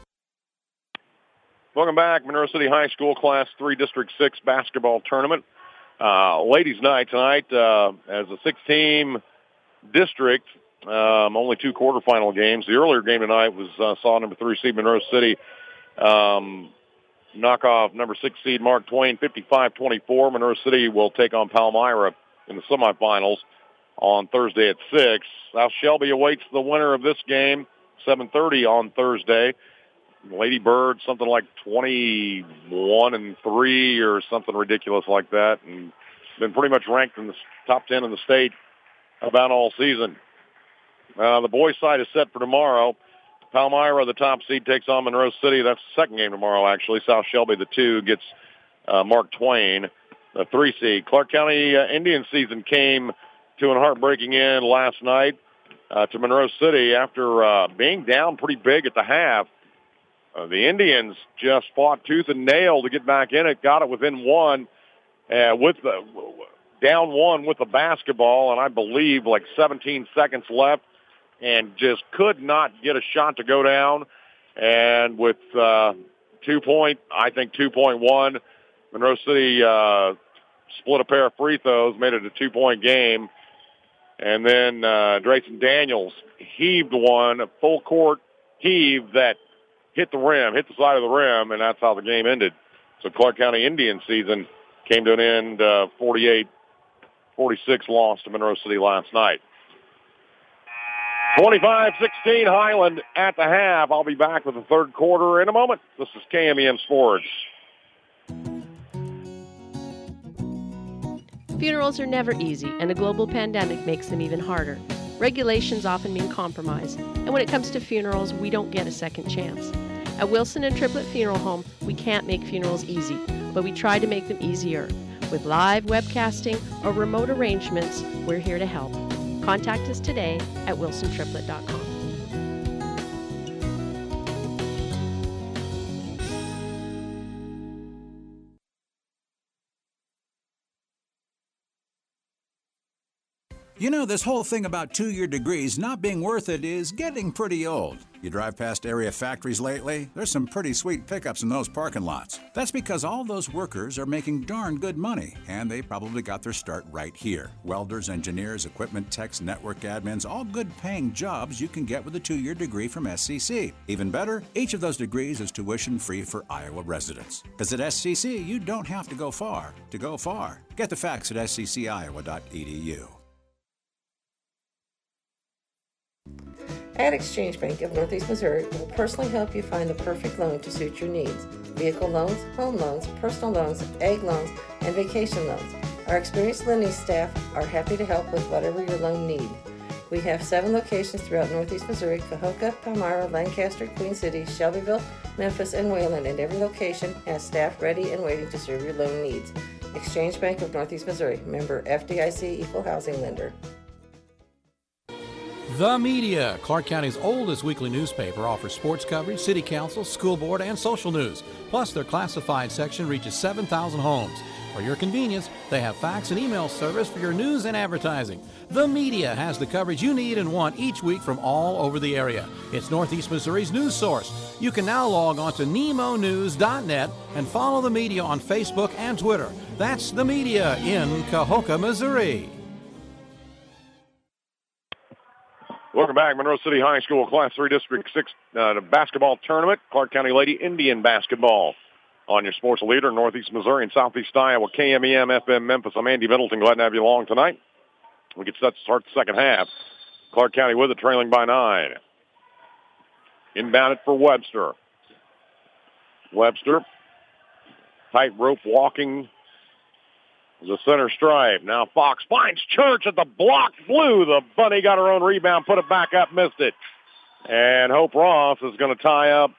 Welcome back. Monroe City High School Class three District six basketball tournament. Uh, ladies' night tonight uh, as a six-team district. Um, only two quarterfinal games. The earlier game tonight was uh, saw number three seed Monroe City um, knock off number six seed Mark Twain fifty-five twenty-four. Monroe City will take on Palmyra in the semifinals on Thursday at six. South Shelby awaits the winner of this game, seven thirty on Thursday. Lady Bird, something like twenty-one and three or something ridiculous like that, and been pretty much ranked in the top ten in the state about all season. Uh, the boys' side is set for tomorrow. Palmyra, the top seed, takes on Monroe City. That's the second game tomorrow, actually. South Shelby, the two, gets uh, Mark Twain, the three seed. Clark County uh, Indian season came to an heartbreaking end last night uh, to Monroe City after uh, being down pretty big at the half. Uh, the Indians just fought tooth and nail to get back in it, got it within one, uh, with the down one with the basketball, and I believe like seventeen seconds left, and just could not get a shot to go down. And with uh, two point, I think two point one, Monroe City uh, split a pair of free throws, made it a two-point game, and then uh, Drayson Daniels heaved one, a full court heave that hit the rim, hit the side of the rim, and that's how the game ended. So Clark County Indian season came to an end, uh, forty-eight forty-six loss to Monroe City last night. twenty-five sixteen Highland at the half. I'll be back with the third quarter in a moment. This is K M E M Sports. Funerals are never easy, and a global pandemic makes them even harder. Regulations often mean compromise, and when it comes to funerals, we don't get a second chance. At Wilson and Triplett Funeral Home, we can't make funerals easy, but we try to make them easier. With live webcasting or remote arrangements, we're here to help. Contact us today at wilson triplet dot com. You know, this whole thing about two-year degrees not being worth it is getting pretty old. You drive past area factories lately? There's some pretty sweet pickups in those parking lots. That's because all those workers are making darn good money, and they probably got their start right here. Welders, engineers, equipment techs, network admins, all good-paying jobs you can get with a two-year degree from S C C. Even better, each of those degrees is tuition-free for Iowa residents. Because at S C C, you don't have to go far to go far. Get the facts at s c c iowa dot e d u. At Exchange Bank of Northeast Missouri, we'll personally help you find the perfect loan to suit your needs. Vehicle loans, home loans, personal loans, ag loans, and vacation loans. Our experienced lending staff are happy to help with whatever your loan needs. We have seven locations throughout Northeast Missouri: Cahokia, Palmyra, Lancaster, Queen City, Shelbyville, Memphis, and Wayland, and every location has staff ready and waiting to serve your loan needs. Exchange Bank of Northeast Missouri, member F D I C, equal housing lender. The Media, Clark County's oldest weekly newspaper, offers sports coverage, city council, school board, and social news. Plus, their classified section reaches seven thousand homes. For your convenience, they have fax and email service for your news and advertising. The Media has the coverage you need and want each week from all over the area. It's Northeast Missouri's news source. You can now log on to nemo news dot net and follow The Media on Facebook and Twitter. That's The Media in Cahokia, Missouri. Welcome back, Monroe City High School Class three District six uh, basketball tournament. Clark County Lady Indian basketball on your sports leader, Northeast Missouri and Southeast Iowa, K M E M F M Memphis. I'm Andy Middleton. Glad to have you along tonight. We get set to start the second half. Clark County with it, trailing by nine. Inbound it for Webster. Webster, tightrope walking the center stripe. Now Fox finds Church at the block. Blue. The bunny got her own rebound, put it back up, missed it. And Hope Ross is going to tie up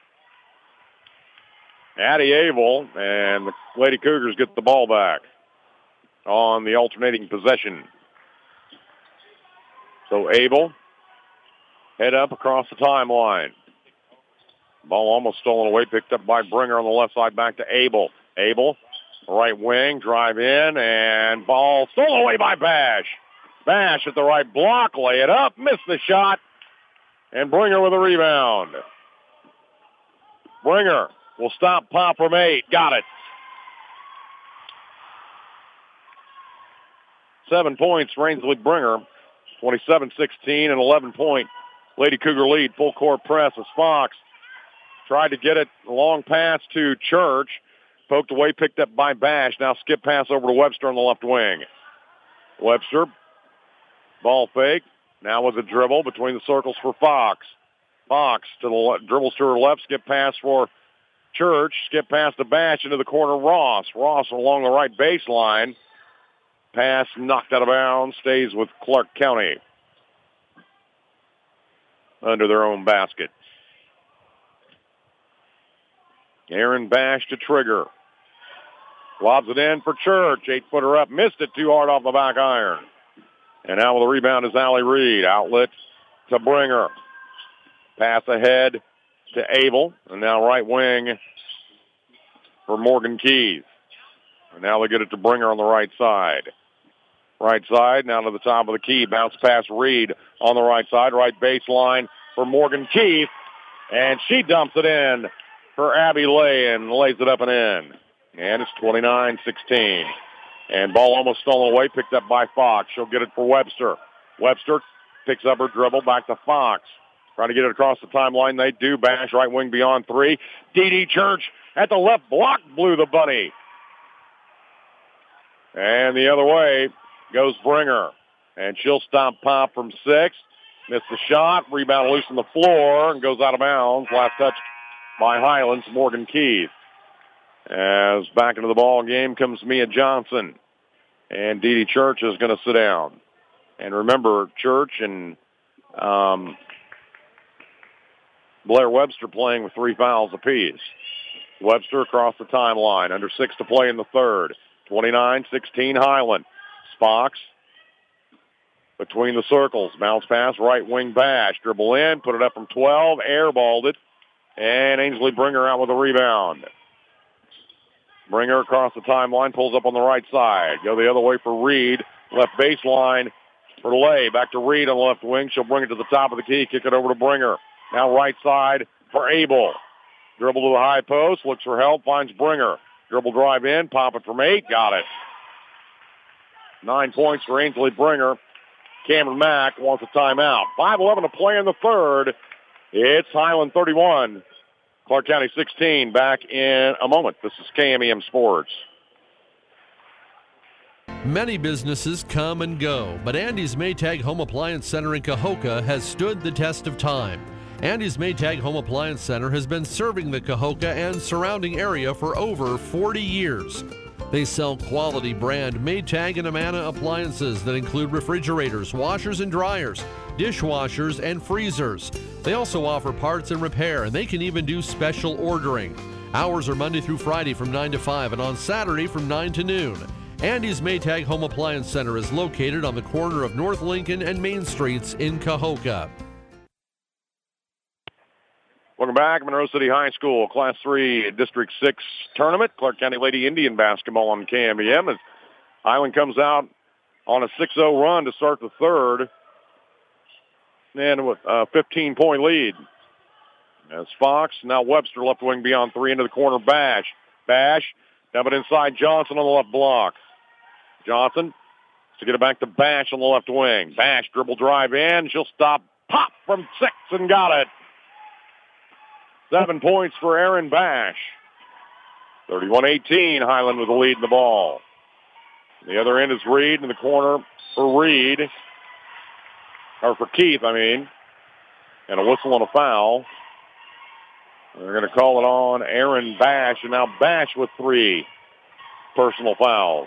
Addie Abel, and the Lady Cougars get the ball back on the alternating possession. So Abel, head up across the timeline. Ball almost stolen away, picked up by Bringer on the left side, back to Abel. Abel, right wing, drive in, and ball stolen away by Bash. Bash at the right block, lay it up, missed the shot, and Bringer with a rebound. Bringer will stop Pop from eight. Got it. Seven points, Rainsley Bringer. twenty-seven sixteen, and eleven-point Lady Cougar lead. Full court press as Fox tried to get it, long pass to Church. Poked away, picked up by Bash. Now skip pass over to Webster on the left wing. Webster, ball fake. Now with a dribble between the circles for Fox. Fox to the le- dribbles to her left, skip pass for Church. Skip pass to Bash into the corner, Ross. Ross along the right baseline. Pass knocked out of bounds, stays with Clark County under their own basket. Aaron Bash to trigger. Lobs it in for Church. Eight-footer up. Missed it too hard off the back iron. And now with the rebound is Allie Reed. Outlet to Bringer. Pass ahead to Abel. And now right wing for Morgan Keys. And now they get it to Bringer on the right side. Right side, now to the top of the key. Bounce pass Reed on the right side. Right baseline for Morgan Keith. And she dumps it in for Abby Lay and lays it up and in. And it's twenty-nine sixteen. And ball almost stolen away, picked up by Fox. She'll get it for Webster. Webster picks up her dribble, back to Fox. Trying to get it across the timeline. They do. Bash right wing beyond three. Dee Dee Church at the left block blew the bunny. And the other way goes Bringer. And she'll stop Pop from six. Missed the shot. Rebound loose on the floor and goes out of bounds. Last touch by Highlands, Morgan Keith. As back into the ball game comes Mia Johnson. And Dee Dee Church is going to sit down. And remember, Church and um, Blair Webster playing with three fouls apiece. Webster across the timeline. Under six to play in the third. twenty-nine sixteen Highland. Spox between the circles. Bounce pass, right wing Bash. Dribble in, put it up from twelve, airballed it, and Ainsley Bringer out with a rebound. Bringer across the timeline, pulls up on the right side. Go the other way for Reed. Left baseline for Lay. Back to Reed on the left wing. She'll bring it to the top of the key, kick it over to Bringer. Now right side for Abel. Dribble to the high post, looks for help, finds Bringer. Dribble drive in, pop it from eight, got it. Nine points for Ainsley Bringer. Cameron Mack wants a timeout. five eleven to play in the third. It's Highland thirty-one, Clark County sixteen. Back in a moment. This is K M E M Sports. Many businesses come and go, but Andy's Maytag Home Appliance Center in Cahokia has stood the test of time. Andy's Maytag Home Appliance Center has been serving the Cahokia and surrounding area for over forty years. They sell quality brand Maytag and Amana appliances that include refrigerators, washers and dryers, dishwashers, and freezers. They also offer parts and repair, and they can even do special ordering. Hours are Monday through Friday from nine to five and on Saturday from nine to noon. Andy's Maytag Home Appliance Center is located on the corner of North Lincoln and Main Streets in Cahokia. Welcome back. Monroe City High School Class three District six Tournament. Clark County Lady Indian basketball on K M E M as Highland comes out on a six oh run to start the third. And with a fifteen-point lead. As Fox, now Webster left wing beyond three into the corner. Bash. Bash. Dump it inside Johnson on the left block. Johnson to get it back to Bash on the left wing. Bash dribble drive in. She'll stop. Pop from six and got it. Seven points for Aaron Bash. thirty-one eighteen, Highland with the lead in the ball. The other end is Reed in the corner for Reed. Or for Keith, I mean. And a whistle and a foul. They're going to call it on Aaron Bash, and now Bash with three personal fouls.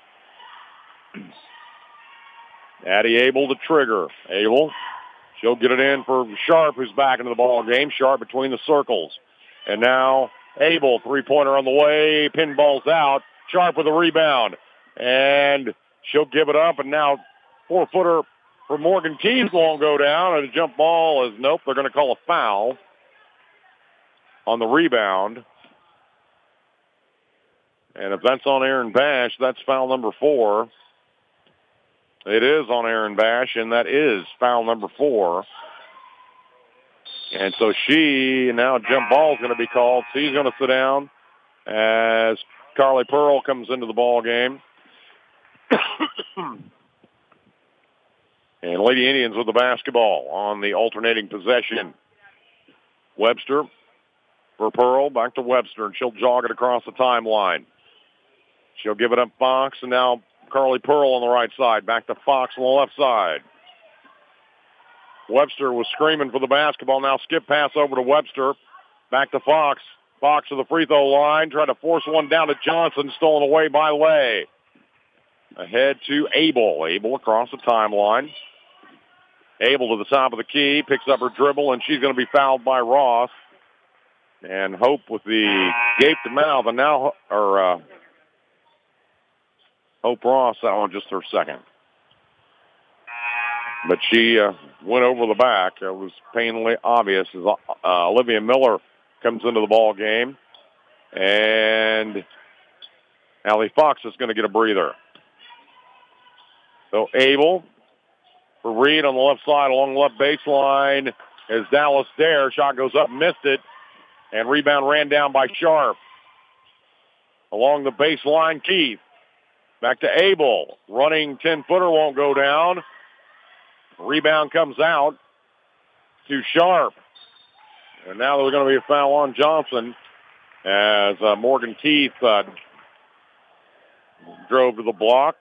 Addie Abel to trigger. Abel. She'll get it in for Sharp, who's back into the ball game. Sharp between the circles. And now Abel, three-pointer on the way. Pinball's out. Sharp with a rebound. And she'll give it up. And now four-footer for Morgan Keys won't go down. And a jump ball is, nope, they're going to call a foul on the rebound. And if that's on Aaron Bash, that's foul number four. It is on Aaron Bash, and that is foul number four. And so she, now jump ball is going to be called. She's going to sit down as Carly Pearl comes into the ball game. And Lady Indians with the basketball on the alternating possession. Webster for Pearl, back to Webster, and she'll jog it across the timeline. She'll give it up Fox, and now Carly Pearl on the right side. Back to Fox on the left side. Webster was screaming for the basketball. Now skip pass over to Webster. Back to Fox. Fox to the free throw line. Trying to force one down to Johnson. Stolen away by Lay. Ahead to Abel. Abel across the timeline. Abel to the top of the key. Picks up her dribble, and she's going to be fouled by Ross. And Hope with the gaped mouth. And now, or, uh, Hope Ross, that one just her second. But she uh, went over the back. It was painfully obvious as uh, Olivia Miller comes into the ball game. And Allie Fox is going to get a breather. So Abel for Reed on the left side along the left baseline as Dallas Dare. Shot goes up, missed it. And rebound ran down by Sharp. Along the baseline, Keith. Back to Abel. Running ten-footer won't go down. Rebound comes out to Sharp. And now there's going to be a foul on Johnson as uh, Morgan Keith uh, drove to the block.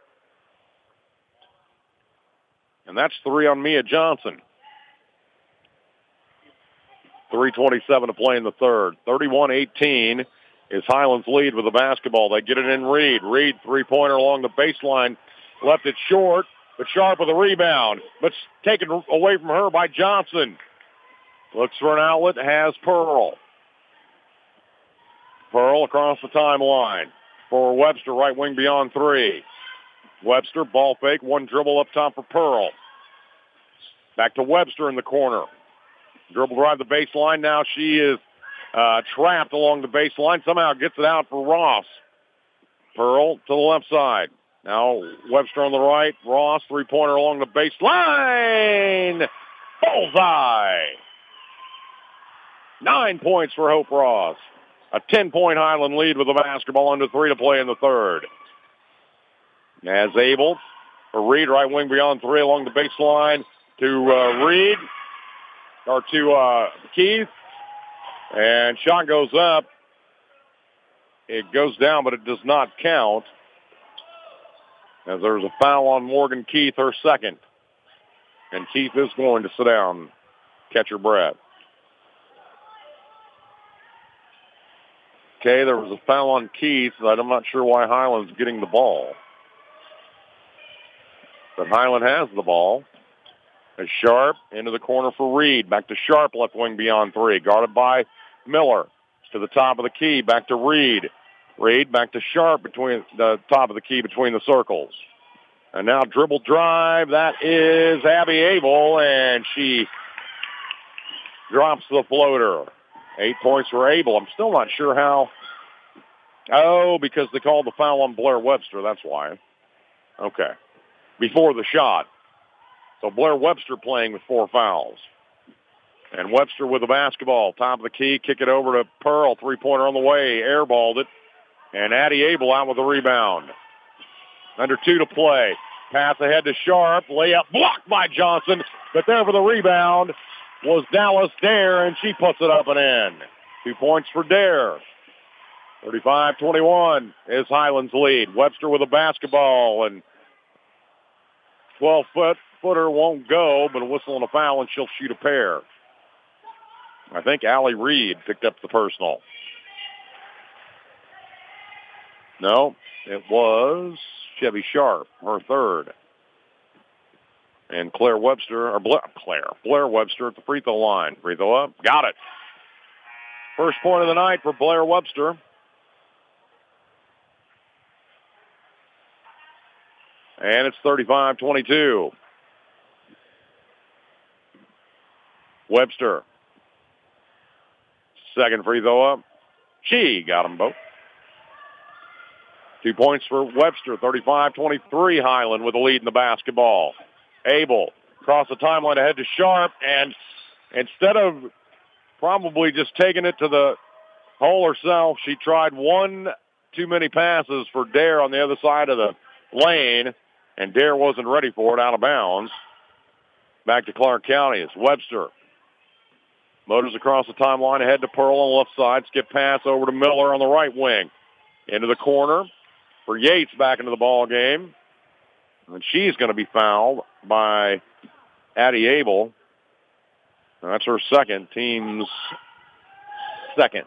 And that's three on Mia Johnson. three twenty-seven to play in the third. thirty-one eighteen is Highland's lead with the basketball. They get it in Reed. Reed, three-pointer along the baseline. Left it short, but Sharp with a rebound. But taken away from her by Johnson. Looks for an outlet, has Pearl. Pearl across the timeline. for Webster, right wing beyond three. Webster, ball fake, one dribble up top for Pearl. Back to Webster in the corner. Dribble drive the baseline. Now she is uh, trapped along the baseline. Somehow gets it out for Ross. Pearl to the left side. Now Webster on the right. Ross, three-pointer along the baseline. Bullseye. Nine points for Hope Ross. A ten-point Highland lead with the basketball, under three to play in the third. As Abel for Reed, right wing beyond three along the baseline to uh, Reed, or to uh, Keith. And shot goes up. It goes down, but it does not count. As there's a foul on Morgan Keith, her second. And Keith is going to sit down, catch her breath. Okay, there was a foul on Keith. I'm not sure why Highland's getting the ball. But Highland has the ball. As Sharp into the corner for Reed. Back to Sharp, left wing beyond three. Guarded by Miller. To the top of the key, back to Reed. Reed back to Sharp between the top of the key between the circles. And now dribble drive. That is Abby Abel, and she drops the floater. Eight points for Abel. I'm still not sure how. Oh, because they called the foul on Blair Webster. That's why. Okay. Before the shot. So Blair Webster playing with four fouls. And Webster with the basketball. Top of the key. Kick it over to Pearl. Three-pointer on the way. Airballed it. And Addie Abel out with the rebound. Under two to play. Pass ahead to Sharp. Layup blocked by Johnson. But there for the rebound was Dallas Dare, and she puts it up and in. Two points for Dare. thirty-five twenty-one is Highland's lead. Webster with a basketball, and twelve-foot footer won't go, but a whistle and a foul, and she'll shoot a pair. I think Allie Reed picked up the personal. No, it was Chevy Sharp, her third. And Claire Webster, or Blair, Claire, Blair Webster at the free throw line. Free throw up. Got it. First point of the night for Blair Webster. And it's thirty-five twenty-two. Webster. Second free throw up. She got them both. Two points for Webster. thirty-five twenty-three. Highland with the lead in the basketball. Abel across the timeline ahead to Sharp, and instead of probably just taking it to the hole herself, she tried one too many passes for Dare on the other side of the lane, and Dare wasn't ready for it, out of bounds. Back to Clark County. It's Webster. Motors across the timeline ahead to Pearl on the left side. Skip pass over to Miller on the right wing. Into the corner for Yates back into the ball game. And she's going to be fouled by Addie Abel. That's her second, team's second.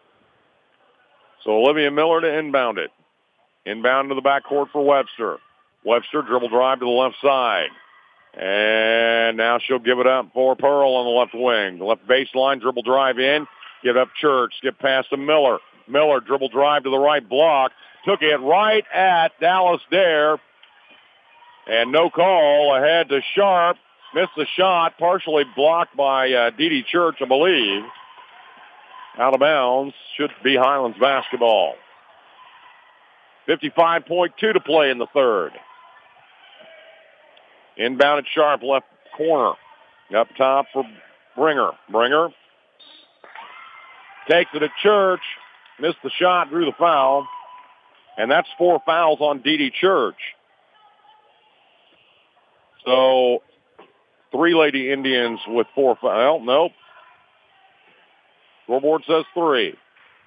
So Olivia Miller to inbound it. Inbound to the backcourt for Webster. Webster dribble drive to the left side. And now she'll give it up for Pearl on the left wing. The left baseline, dribble drive in. Give up Church. Skip past to Miller. Miller dribble drive to the right block. Took it right at Dallas Dare. And no call ahead to Sharp. Missed the shot, partially blocked by uh, Dee Dee Church, I believe. Out of bounds. Should be Highlands basketball. fifty-five point two to play in the third. Inbound at Sharp, left corner. Up top for Bringer. Bringer takes it at Church. Missed the shot, drew the foul. And that's four fouls on Dee Dee Church. So, three Lady Indians with four fouls. Nope. Scoreboard says three.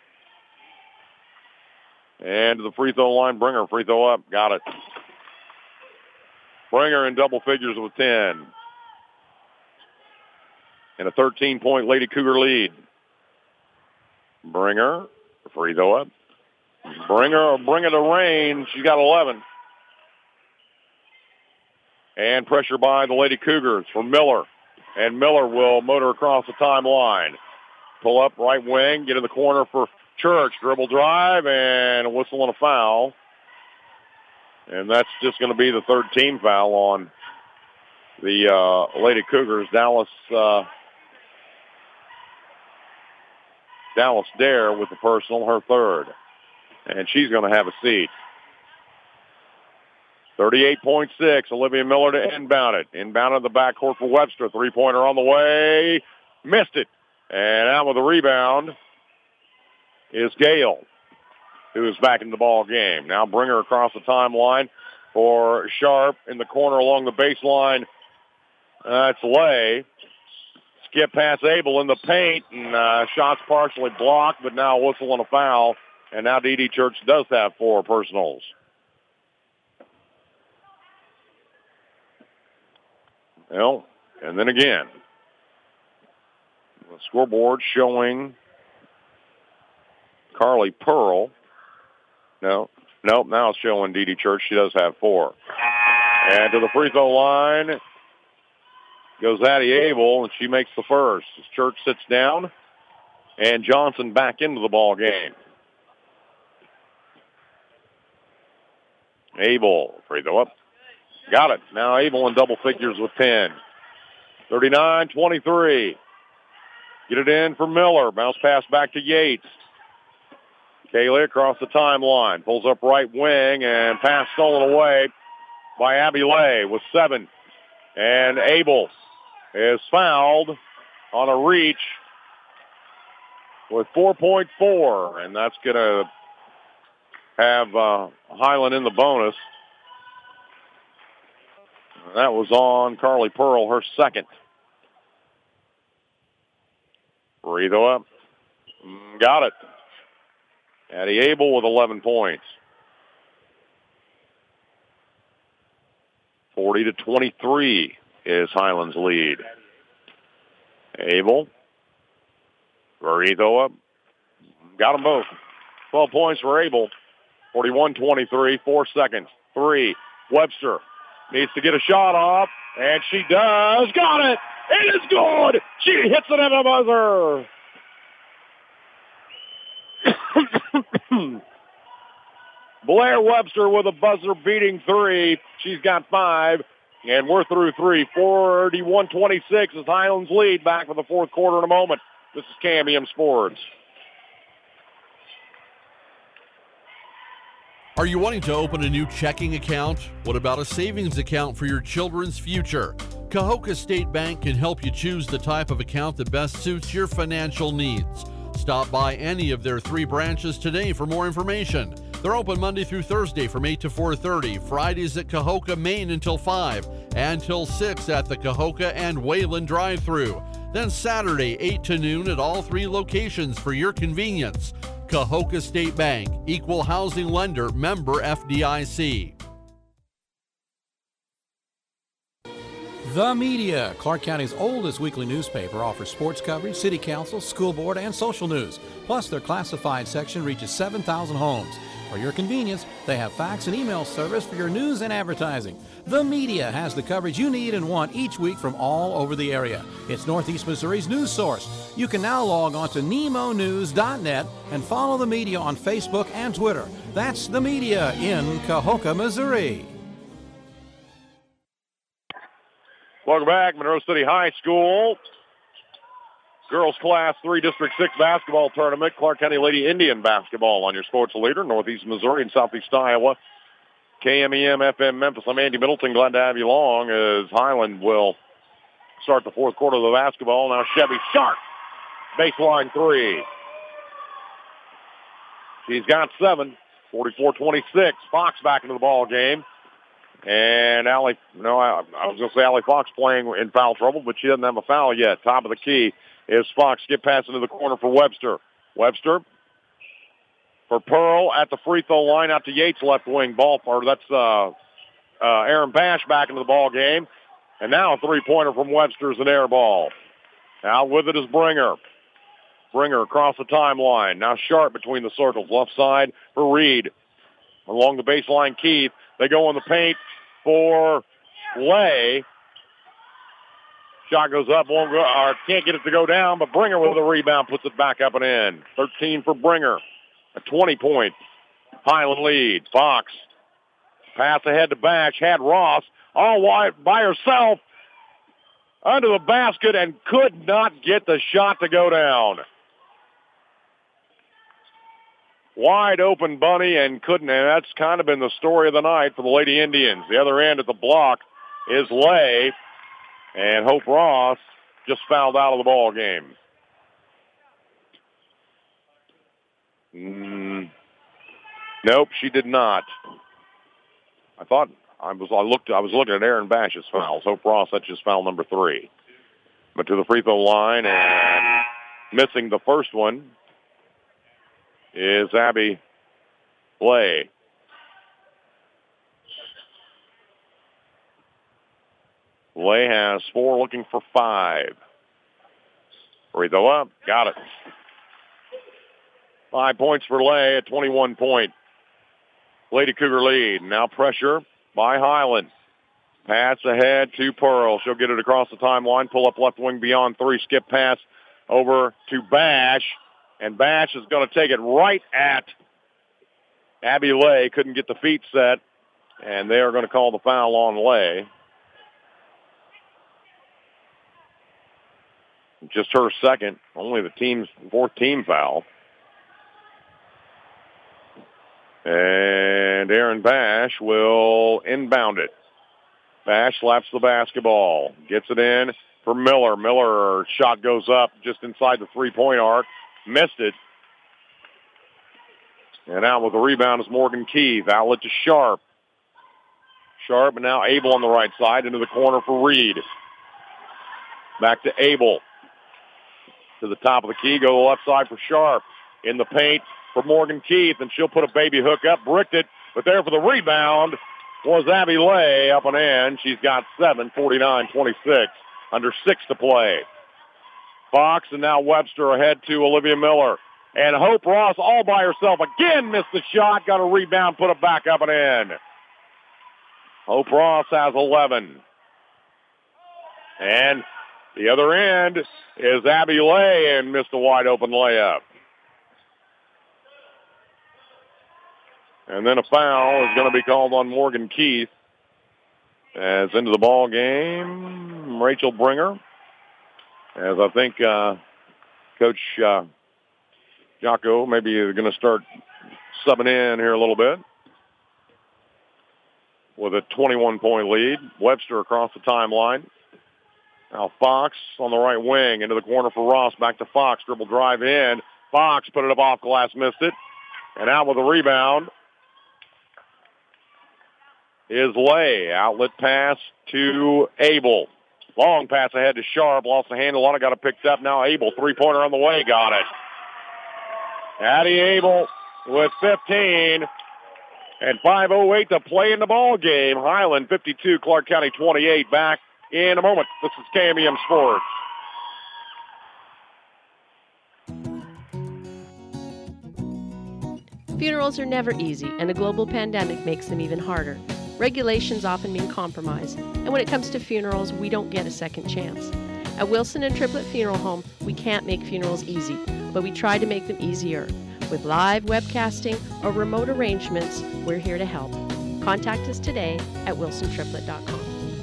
And to the free throw line, Bringer, free throw up. Got it. Bringer in double figures with ten. And a thirteen-point Lady Cougar lead. Bringer, free throw up. Bringer, bring it to range. She's got eleven. And pressure by the Lady Cougars for Miller. And Miller will motor across the timeline. Pull up right wing, get in the corner for Church, dribble drive, and a whistle and a foul. And that's just going to be the third team foul on the uh, Lady Cougars. Dallas uh, Dallas Dare with the personal, her third. And she's going to have a seat. thirty-eight point six, Olivia Miller to inbound it. Inbound in the backcourt for Webster. Three-pointer on the way. Missed it. And out with the rebound is Gale, who is back in the ball game. Now bring her across the timeline for Sharp in the corner along the baseline. That's Lay. Skip past Abel in the paint, and uh, shots partially blocked, but now a whistle and a foul. And now D D Church does have four personals. Well, and then again, the scoreboard showing Carly Pearl. No, nope, now it's showing D D Church. She does have four. And to the free throw line goes Addie Abel, and she makes the first. As Church sits down, and Johnson back into the ball game. Abel, free throw up. Got it. Now Abel in double figures with ten. thirty-nine twenty-three. Get it in for Miller. Bounce pass back to Yates. Kaylee across the timeline. Pulls up right wing, and pass stolen away by Abby Lay with seven. And Abel is fouled on a reach with four point four. And that's going to have uh, Highland in the bonus. That was on Carly Pearl, her second. Free throw up. Got it. Addie Abel with eleven points. forty to twenty-three is Highland's lead. Abel. Free throw up. Got them both. twelve points for Abel. forty-one twenty-three, four seconds. Three. Webster needs to get a shot off, and she does. Got it! It is good! She hits it at the buzzer! Blair Webster with a buzzer-beating three. She's got five, and we're through three. forty-one twenty-six is Highland's lead. Back for the fourth quarter in a moment. This is K M E M Sports. Are you wanting to open a new checking account? What about a savings account for your children's future? Cahokia State Bank can help you choose the type of account that best suits your financial needs. Stop by any of their three branches today for more information. They're open Monday through Thursday from eight to four thirty, Fridays at Cahokia, Maine until five, and till six at the Cahokia and Wayland drive-thru. Then Saturday, eight to noon at all three locations for your convenience. Cahokia State Bank, equal housing lender, member F D I C. The Media, Clark County's oldest weekly newspaper, offers sports coverage, city council, school board, and social news. Plus, their classified section reaches seven thousand homes. For your convenience, they have fax and email service for your news and advertising. The Media has the coverage you need and want each week from all over the area. It's Northeast Missouri's news source. You can now log on to nemo news dot net and follow The Media on Facebook and Twitter. That's The Media in Cahokia, Missouri. Welcome back, Monroe City High School. Girls Class three District six basketball tournament. Clark County Lady Indian basketball on your sports leader, Northeast Missouri and Southeast Iowa. K M E M F M Memphis. I'm Andy Middleton. Glad to have you along as Highland will start the fourth quarter of the basketball. Now Chevy Sharp, baseline three. She's got seven, forty-four twenty-six. Fox back into the ball game. And Allie, no, I, I was going to say Allie Fox playing in foul trouble, but she doesn't have a foul yet. Top of the key is Fox. Skip pass into the corner for Webster. Webster for Pearl at the free throw line out to Yates left wing. Ball for that's uh, uh, Aaron Bash back into the ball game. And now a three-pointer from Webster is an air ball. Now with it is Bringer. Bringer across the timeline. Now Sharp between the circles. Left side for Reed. Along the baseline, Keith. They go in the paint for Lay. Shot goes up, won't go, or can't get it to go down, but Bringer with a rebound puts it back up and in. thirteen for Bringer. A twenty-point Highland lead. Fox pass ahead to Bash, had Ross all wide by herself under the basket and could not get the shot to go down. Wide open bunny and couldn't, and that's kind of been the story of the night for the Lady Indians. The other end at the block is Lay, and Hope Ross just fouled out of the ball game. Mm, nope, she did not. I thought I was. I looked. I was looking at Aaron Bash's fouls. Hope Ross, that's just foul number three. But to the free throw line and missing the first one is Abby Lay. Lay has four, looking for five. Free throw up, got it. Five points for Lay, a twenty-one point Lady Cougar lead. Now pressure by Highland. Pass ahead to Pearl. She'll get it across the timeline. Pull up left wing beyond three. Skip pass over to Bash. And Bash is going to take it right at Abby Lay. Couldn't get the feet set. And they are going to call the foul on Lay. Just her second. Only the team's fourth team foul. And Aaron Bash will inbound it. Bash slaps the basketball. Gets it in for Miller. Miller shot goes up just inside the three-point arc. Missed it. And out with the rebound is Morgan Keith. Outlet to Sharp. Sharp and now Abel on the right side into the corner for Reed. Back to Abel. To the top of the key. Go to the left side for Sharp. In the paint for Morgan Keith, and she'll put a baby hook up, bricked it, but there for the rebound was Abby Lay up and in. She's got seven, forty-nine twenty-six, under six to play. Fox and now Webster ahead to Olivia Miller. And Hope Ross all by herself again missed the shot, got a rebound, put it back up and in. Hope Ross has eleven. And the other end is Abby Lay and missed a wide open layup. And then a foul is going to be called on Morgan Keith. As into the ball game, Rachel Bringer. As I think uh, Coach uh, Jocko maybe is going to start subbing in here a little bit. With a twenty-one point lead. Webster across the timeline. Now Fox on the right wing into the corner for Ross. Back to Fox. Dribble drive in. Fox put it up off glass, missed it. And out with a rebound is Lay. Outlet pass to Abel. Long pass ahead to Sharp. Lost the handle on it. Got it picked up. Now Abel. Three-pointer on the way. Got it. Addie Abel with fifteen. And five oh eight to play in the ball game. Highland fifty-two, Clark County twenty-eight. Back in a moment. This is K M E M Sports. Funerals are never easy, and a global pandemic makes them even harder. Regulations often mean compromise, and when it comes to funerals, we don't get a second chance. At Wilson and Triplett Funeral Home, we can't make funerals easy, but we try to make them easier. With live webcasting or remote arrangements, we're here to help. Contact us today at wilson triplet dot com.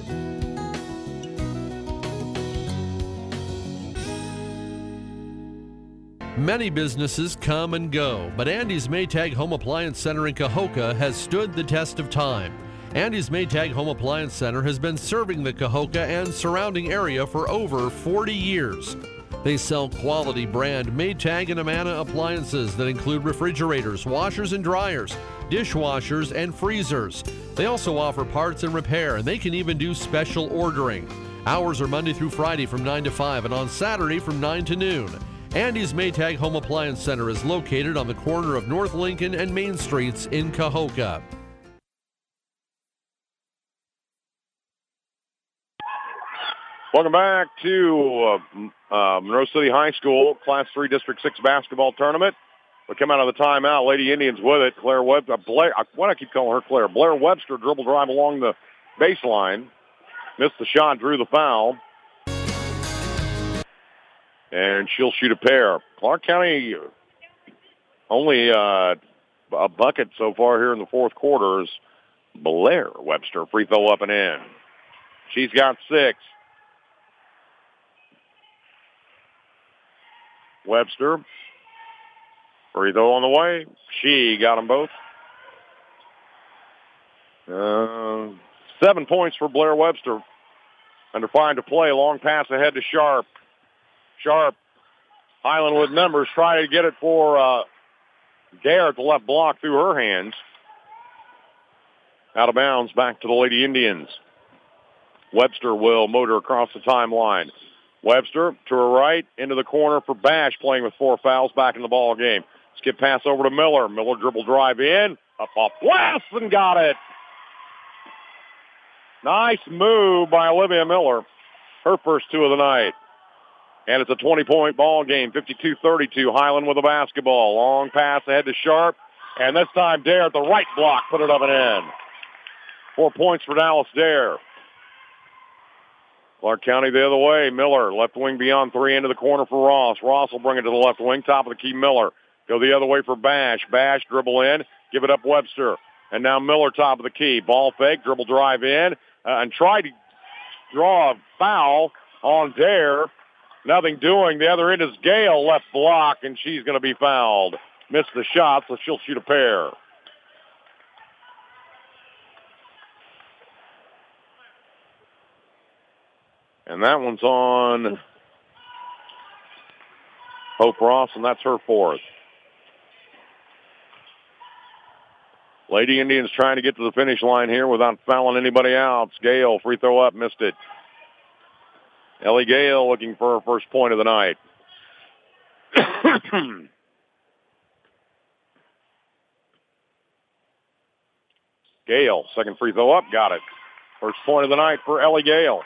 Many businesses come and go, but Andy's Maytag Home Appliance Center in Cahokia has stood the test of time. Andy's Maytag Home Appliance Center has been serving the Cahokia and surrounding area for over forty years. They sell quality brand Maytag and Amana appliances that include refrigerators, washers and dryers, dishwashers, and freezers. They also offer parts and repair, and they can even do special ordering. Hours are Monday through Friday from nine to five and on Saturday from nine to noon. Andy's Maytag Home Appliance Center is located on the corner of North Lincoln and Main Streets in Cahokia. Welcome back to uh, uh, Monroe City High School Class three District six basketball tournament. We come out of the timeout. Lady Indians with it. Claire Webster. Uh, Blair, why do I keep calling her Claire? Blair Webster dribble drive along the baseline. Missed the shot, drew the foul. and she'll shoot a pair. Clark County only uh, a bucket so far here in the fourth quarter is Blair Webster. Free throw up and in. She's got six. Webster, free throw on the way. She got them both. Uh, seven points for Blair Webster. Under five to play. Long pass ahead to Sharp. Sharp. Highland with numbers. Try to get it for uh, Dare at the left block through her hands. Out of bounds. Back to the Lady Indians. Webster will motor across the timeline. Webster to her right, into the corner for Bash, playing with four fouls, back in the ball game. Skip pass over to Miller. Miller dribble drive in, up off glass and got it. Nice move by Olivia Miller. Her first two of the night. And it's a twenty-point ball game, fifty-two thirty-two. Highland with the basketball. Long pass ahead to Sharp. And this time Dare at the right block, put it up and in. Four points for Dallas Dare. Clark County the other way. Miller, left wing beyond three, into the corner for Ross. Ross will bring it to the left wing, top of the key, Miller. Go the other way for Bash. Bash, dribble in, give it up Webster. And now Miller, top of the key. Ball fake, dribble drive in, uh, and try to draw a foul on Dare. Nothing doing. The other end is Gale, left block, and she's going to be fouled. Missed the shot, so she'll shoot a pair. And that one's on Hope Ross, and that's her fourth. Lady Indians trying to get to the finish line here without fouling anybody else. Gale, free throw up, missed it. Ellie Gale looking for her first point of the night. Gale, second free throw up, got it. First point of the night for Ellie Gale.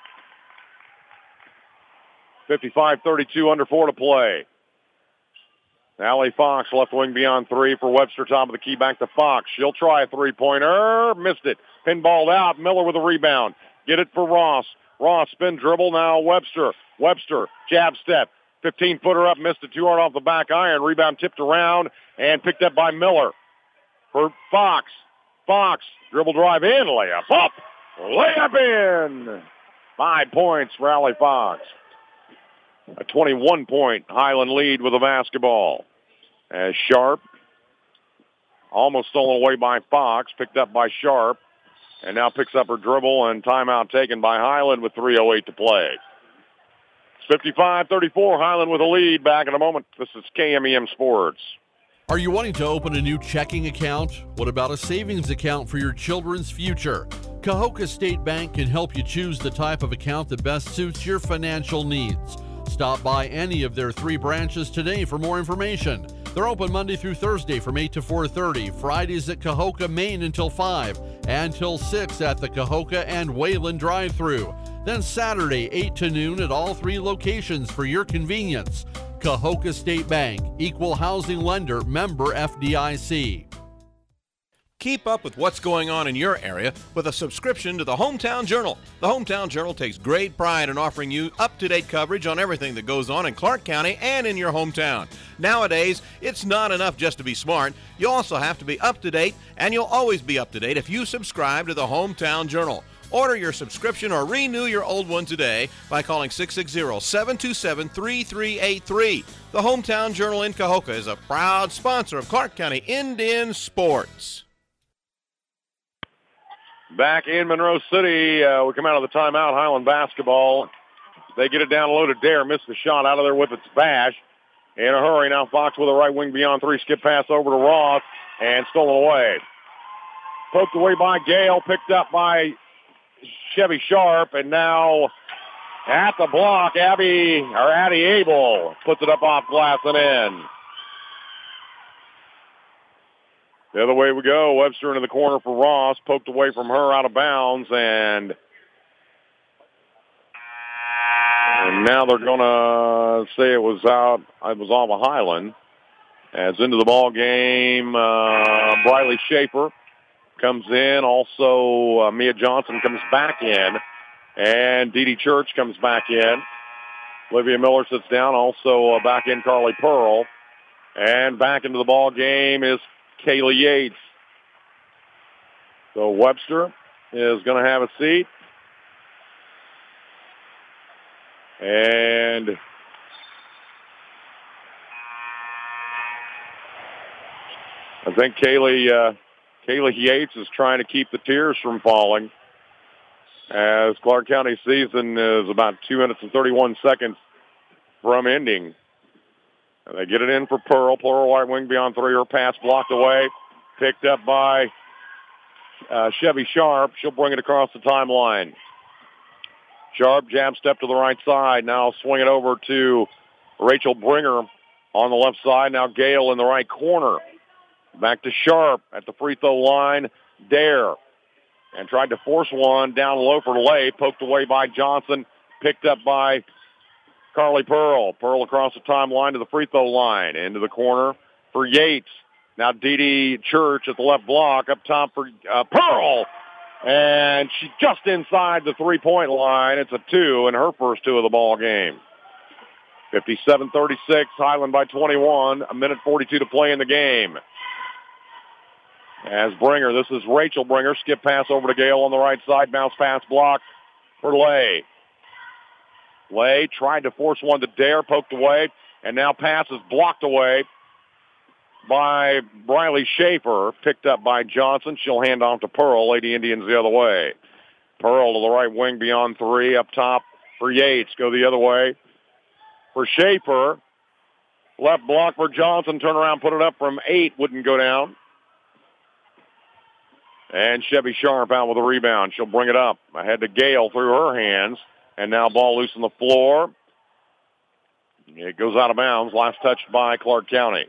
fifty-five thirty-two, under four to play. Allie Fox, left wing beyond three for Webster, top of the key, back to Fox. She'll try a three-pointer. Missed it. Pinballed out. Miller with a rebound. Get it for Ross. Ross, spin dribble. Now Webster. Webster, jab step. fifteen-footer up. Missed it too hard off the back iron. Rebound tipped around and picked up by Miller. For Fox. Fox, dribble drive in. Layup up. Layup in. Five points for Allie Fox. A twenty-one-point Highland lead with the basketball. As Sharp, almost stolen away by Fox, picked up by Sharp, and now picks up her dribble, and timeout taken by Highland with three oh eight to play. fifty-five thirty-four, Highland with a lead. Back in a moment. This is K M E M Sports. Are you wanting to open a new checking account? What about a savings account for your children's future? Cahokia State Bank can help you choose the type of account that best suits your financial needs. Stop by any of their three branches today for more information. They're open Monday through Thursday from eight to four thirty, Fridays at Cahokia, Maine until five, and till six at the Cahokia and Wayland drive-thru. Then Saturday, eight to noon at all three locations for your convenience. Cahokia State Bank, equal housing lender, member F D I C. Keep up with what's going on in your area with a subscription to the Hometown Journal. The Hometown Journal takes great pride in offering you up-to-date coverage on everything that goes on in Clark County and in your hometown. Nowadays, it's not enough just to be smart. You also have to be up-to-date, and you'll always be up-to-date if you subscribe to the Hometown Journal. Order your subscription or renew your old one today by calling six six zero, seven two seven, three three eight three. The Hometown Journal in Cahokia is a proud sponsor of Clark County Indian Sports. Back in Monroe City, uh, we come out of the timeout. Highland basketball. They get it down low to Dare. Missed the shot out of there with its Bash. In a hurry now, Fox with a right wing beyond three. Skip pass over to Ross and stolen away. Poked away by Gale. Picked up by Chevy Sharp. And now at the block, Abby, or Addie Abel puts it up off glass and in. The other way we go. Webster into the corner for Ross. Poked away from her, out of bounds. And, and now they're going to say it was out. It was off of Highland. As into the ball game, uh, Briley Schaefer comes in. Also, uh, Mia Johnson comes back in. And Dee Dee Church comes back in. Olivia Miller sits down. Also uh, back in Carly Pearl. And back into the ball game is Kaylee Yates. So Webster is going to have a seat. And I think Kaylee, uh, Kaylee Yates is trying to keep the tears from falling, as Clark County season is about two minutes and thirty-one seconds from ending. And they get it in for Pearl. Pearl right wing beyond three. Her pass blocked away. Picked up by uh, Chevy Sharp. She'll bring it across the timeline. Sharp jab step to the right side. Now swing it over to Rachel Bringer on the left side. Now Gale in the right corner. Back to Sharp at the free throw line. Dare. And tried to force one down low for Lay. Poked away by Johnson. Picked up by Carly Pearl. Pearl across the timeline to the free throw line. Into the corner for Yates. Now Dee Dee Church at the left block. Up top for uh, Pearl. And she's just inside the three-point line. It's a two, and her first two of the ball game. fifty-seven thirty-six, Highland by twenty-one. A minute forty-two to play in the game. As Bringer, this is Rachel Bringer. Skip pass over to Gale on the right side. Bounce pass block for Lay. Lay tried to force one to Dare, poked away, and now pass is blocked away by Briley Schaefer, picked up by Johnson. She'll hand off to Pearl. Lady Indians the other way. Pearl to the right wing beyond three. Up top for Yates. Go the other way for Schaefer. Left block for Johnson. Turn around, put it up from eight. Wouldn't go down. And Chevy Sharp out with a rebound. She'll bring it up. Ahead to Gale through her hands. And now ball loose on the floor. It goes out of bounds. Last touched by Clark County.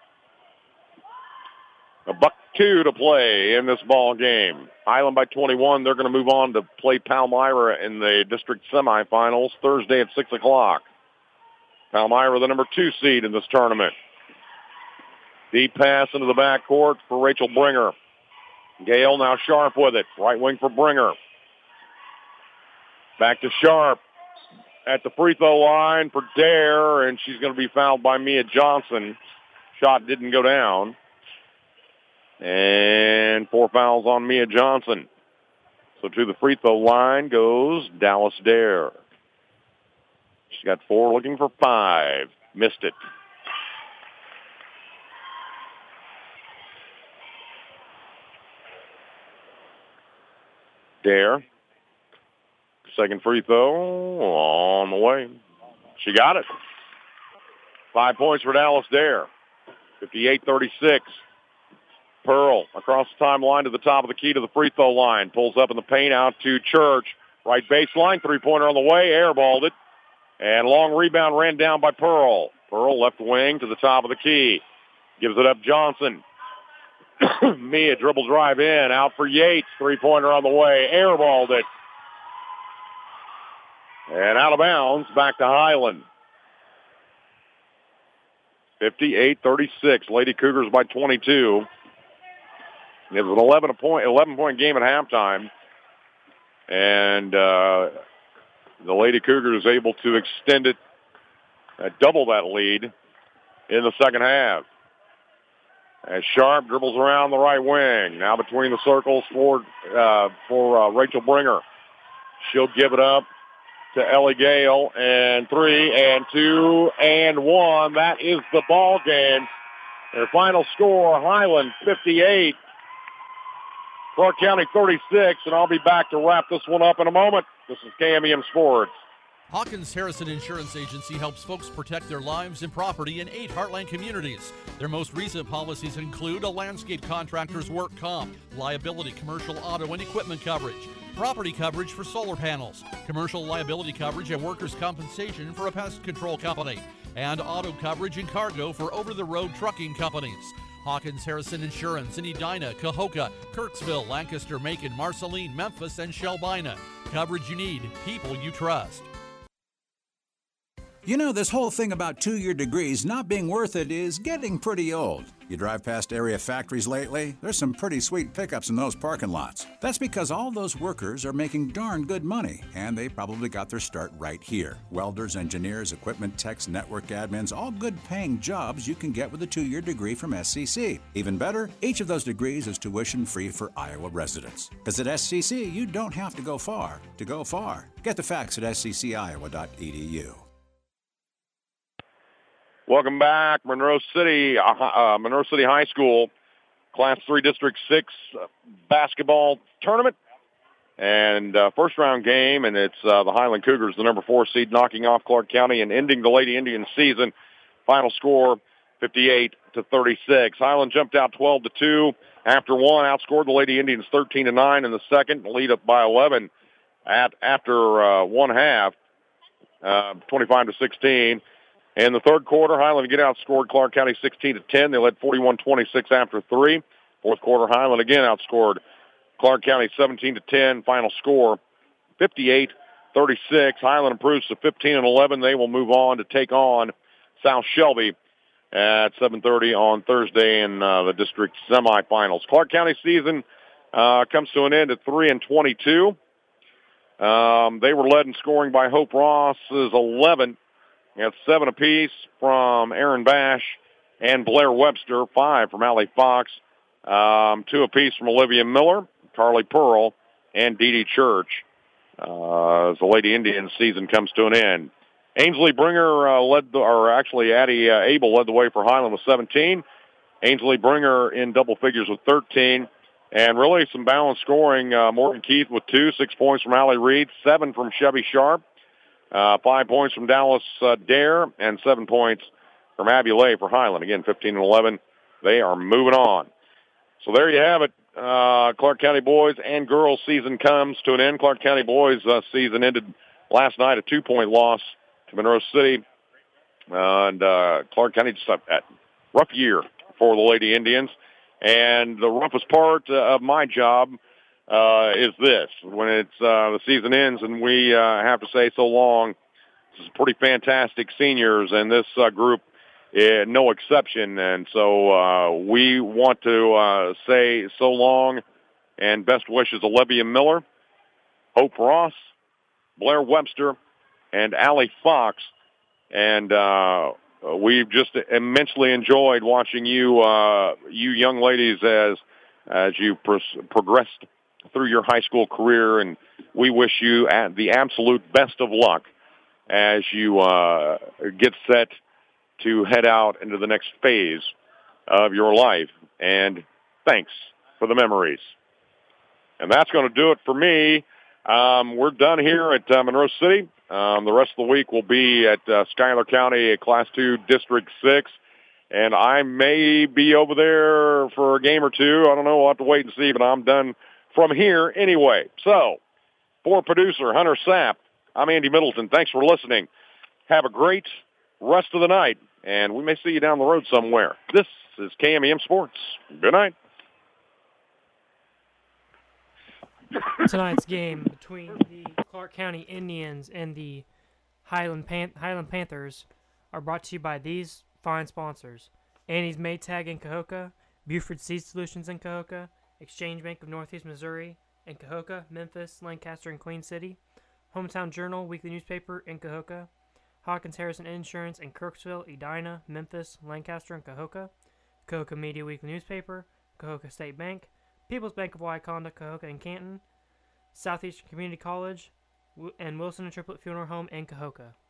A buck two to play in this ball game. Highland by twenty-one. They're going to move on to play Palmyra in the district semifinals Thursday at six o'clock. Palmyra, the number two seed in this tournament. Deep pass into the backcourt for Rachel Bringer. Gale now Sharp with it. Right wing for Bringer. Back to Sharp at the free throw line for Dare, and she's going to be fouled by Mia Johnson. Shot didn't go down. And four fouls on Mia Johnson. So to the free throw line goes Dallas Dare. She's got four, looking for five. Missed it. Dare. Second free throw on the way. She got it. Five points for Dallas Dare. fifty-eight thirty-six. Pearl across the timeline to the top of the key to the free throw line. Pulls up in the paint out to Church. Right baseline, three-pointer on the way. Airballed it. And long rebound ran down by Pearl. Pearl left wing to the top of the key. Gives it up Johnson. Mia dribble drive in. Out for Yates. Three-pointer on the way. Airballed it. And out of bounds. Back to Highland. fifty-eight thirty-six. Lady Cougars by twenty-two. It was an eleven point, eleven point game at halftime. And uh, the Lady Cougars able to extend it, uh, double that lead in the second half. As Sharp dribbles around the right wing. Now between the circles for, uh, for uh, Rachel Bringer. She'll give it up to Ellie Gale. And three, and two, and one. That is the ball game. Their final score, Highland fifty-eight. Clark County thirty-six, and I'll be back to wrap this one up in a moment. This is K M E M Sports. Hawkins Harrison Insurance Agency helps folks protect their lives and property in eight Heartland communities. Their most recent policies include a landscape contractor's work comp, liability, commercial auto and equipment coverage, property coverage for solar panels, commercial liability coverage and workers' compensation for a pest control company, and auto coverage and cargo for over-the-road trucking companies. Hawkins Harrison Insurance in Edina, Cahokia, Kirksville, Lancaster, Macon, Marceline, Memphis, and Shelbina. Coverage you need, people you trust. You know, this whole thing about two-year degrees not being worth it is getting pretty old. You drive past area factories lately? There's some pretty sweet pickups in those parking lots. That's because all those workers are making darn good money, and they probably got their start right here. Welders, engineers, equipment techs, network admins, all good-paying jobs you can get with a two-year degree from S C C. Even better, each of those degrees is tuition-free for Iowa residents. Because at S C C, you don't have to go far to go far. Get the facts at s c c iowa dot e d u. Welcome back, Monroe City, uh, uh, Monroe City High School, Class three District six uh, basketball tournament. And uh, first round game, and it's uh, the Highland Cougars, the number four seed, knocking off Clark County and ending the Lady Indians season. Final score, fifty-eight to thirty-six. Highland jumped out twelve to two after one, outscored the Lady Indians thirteen to nine in the second, lead up by eleven at after uh, one half, uh, twenty-five to sixteen. In the third quarter, Highland again outscored Clark County sixteen to ten. They led forty-one twenty-six after three. Fourth quarter, Highland again outscored Clark County seventeen to ten. Final score, fifty-eight thirty-six. Highland improves to fifteen and eleven. They will move on to take on South Shelby at seven thirty on Thursday in uh, the district semifinals. Clark County season uh, comes to an end at three and twenty-two. Um, they were led in scoring by Hope Ross's eleven. That's seven apiece from Aaron Bash and Blair Webster, five from Allie Fox, um, two apiece from Olivia Miller, Carly Pearl, and Dee Dee Church. Uh, as the Lady Indians season comes to an end. Ainsley Bringer uh, led, the, or actually Addie uh, Abel led the way for Highland with seventeen. Ainsley Bringer in double figures with thirteen. And really some balanced scoring. Uh, Morgan Keith with two, six points from Allie Reed, seven from Chevy Sharp. Uh, five points from Dallas uh, Dare, and seven points from Abby Lay for Highland. Again, fifteen and eleven. They are moving on. So there you have it. Uh, Clark County boys and girls season comes to an end. Clark County boys uh, season ended last night, a two-point loss to Monroe City. Uh, and uh, Clark County just a, a rough year for the Lady Indians. And the roughest part uh, of my job Uh, is this. When it's uh, the season ends and we uh, have to say so long, this is pretty fantastic seniors, and this uh, group, uh, no exception. And so uh, we want to uh, say so long and best wishes Olivia Miller, Hope Ross, Blair Webster, and Allie Fox. And uh, we've just immensely enjoyed watching you, uh, you young ladies, as as you pro- progressed through your high school career, and we wish you the absolute best of luck as you uh, get set to head out into the next phase of your life. And thanks for the memories. And that's going to do it for me. Um, we're done here at uh, Monroe City. Um, the rest of the week will be at uh, Schuyler County, Class two, District six. And I may be over there for a game or two. I don't know. We'll have to wait and see, but I'm done from here anyway. So, for producer Hunter Sapp, I'm Andy Middleton. Thanks for listening. Have a great rest of the night, and we may see you down the road somewhere. This is K M E M Sports. Good night. Tonight's game between the Clark County Indians and the Highland, Pan- Highland Panthers are brought to you by these fine sponsors: Annie's Maytag in Cahokia, Buford Seed Solutions in Cahokia, Exchange Bank of Northeast Missouri in Cahokia, Memphis, Lancaster, and Queen City, Hometown Journal weekly newspaper in Cahokia, Hawkins Harrison Insurance in Kirksville, Edina, Memphis, Lancaster, and Cahokia, Cahokia Media weekly newspaper, Cahokia State Bank, People's Bank of Wauconda, Cahokia and Canton, Southeastern Community College, and Wilson and Triplet Funeral Home in Cahokia.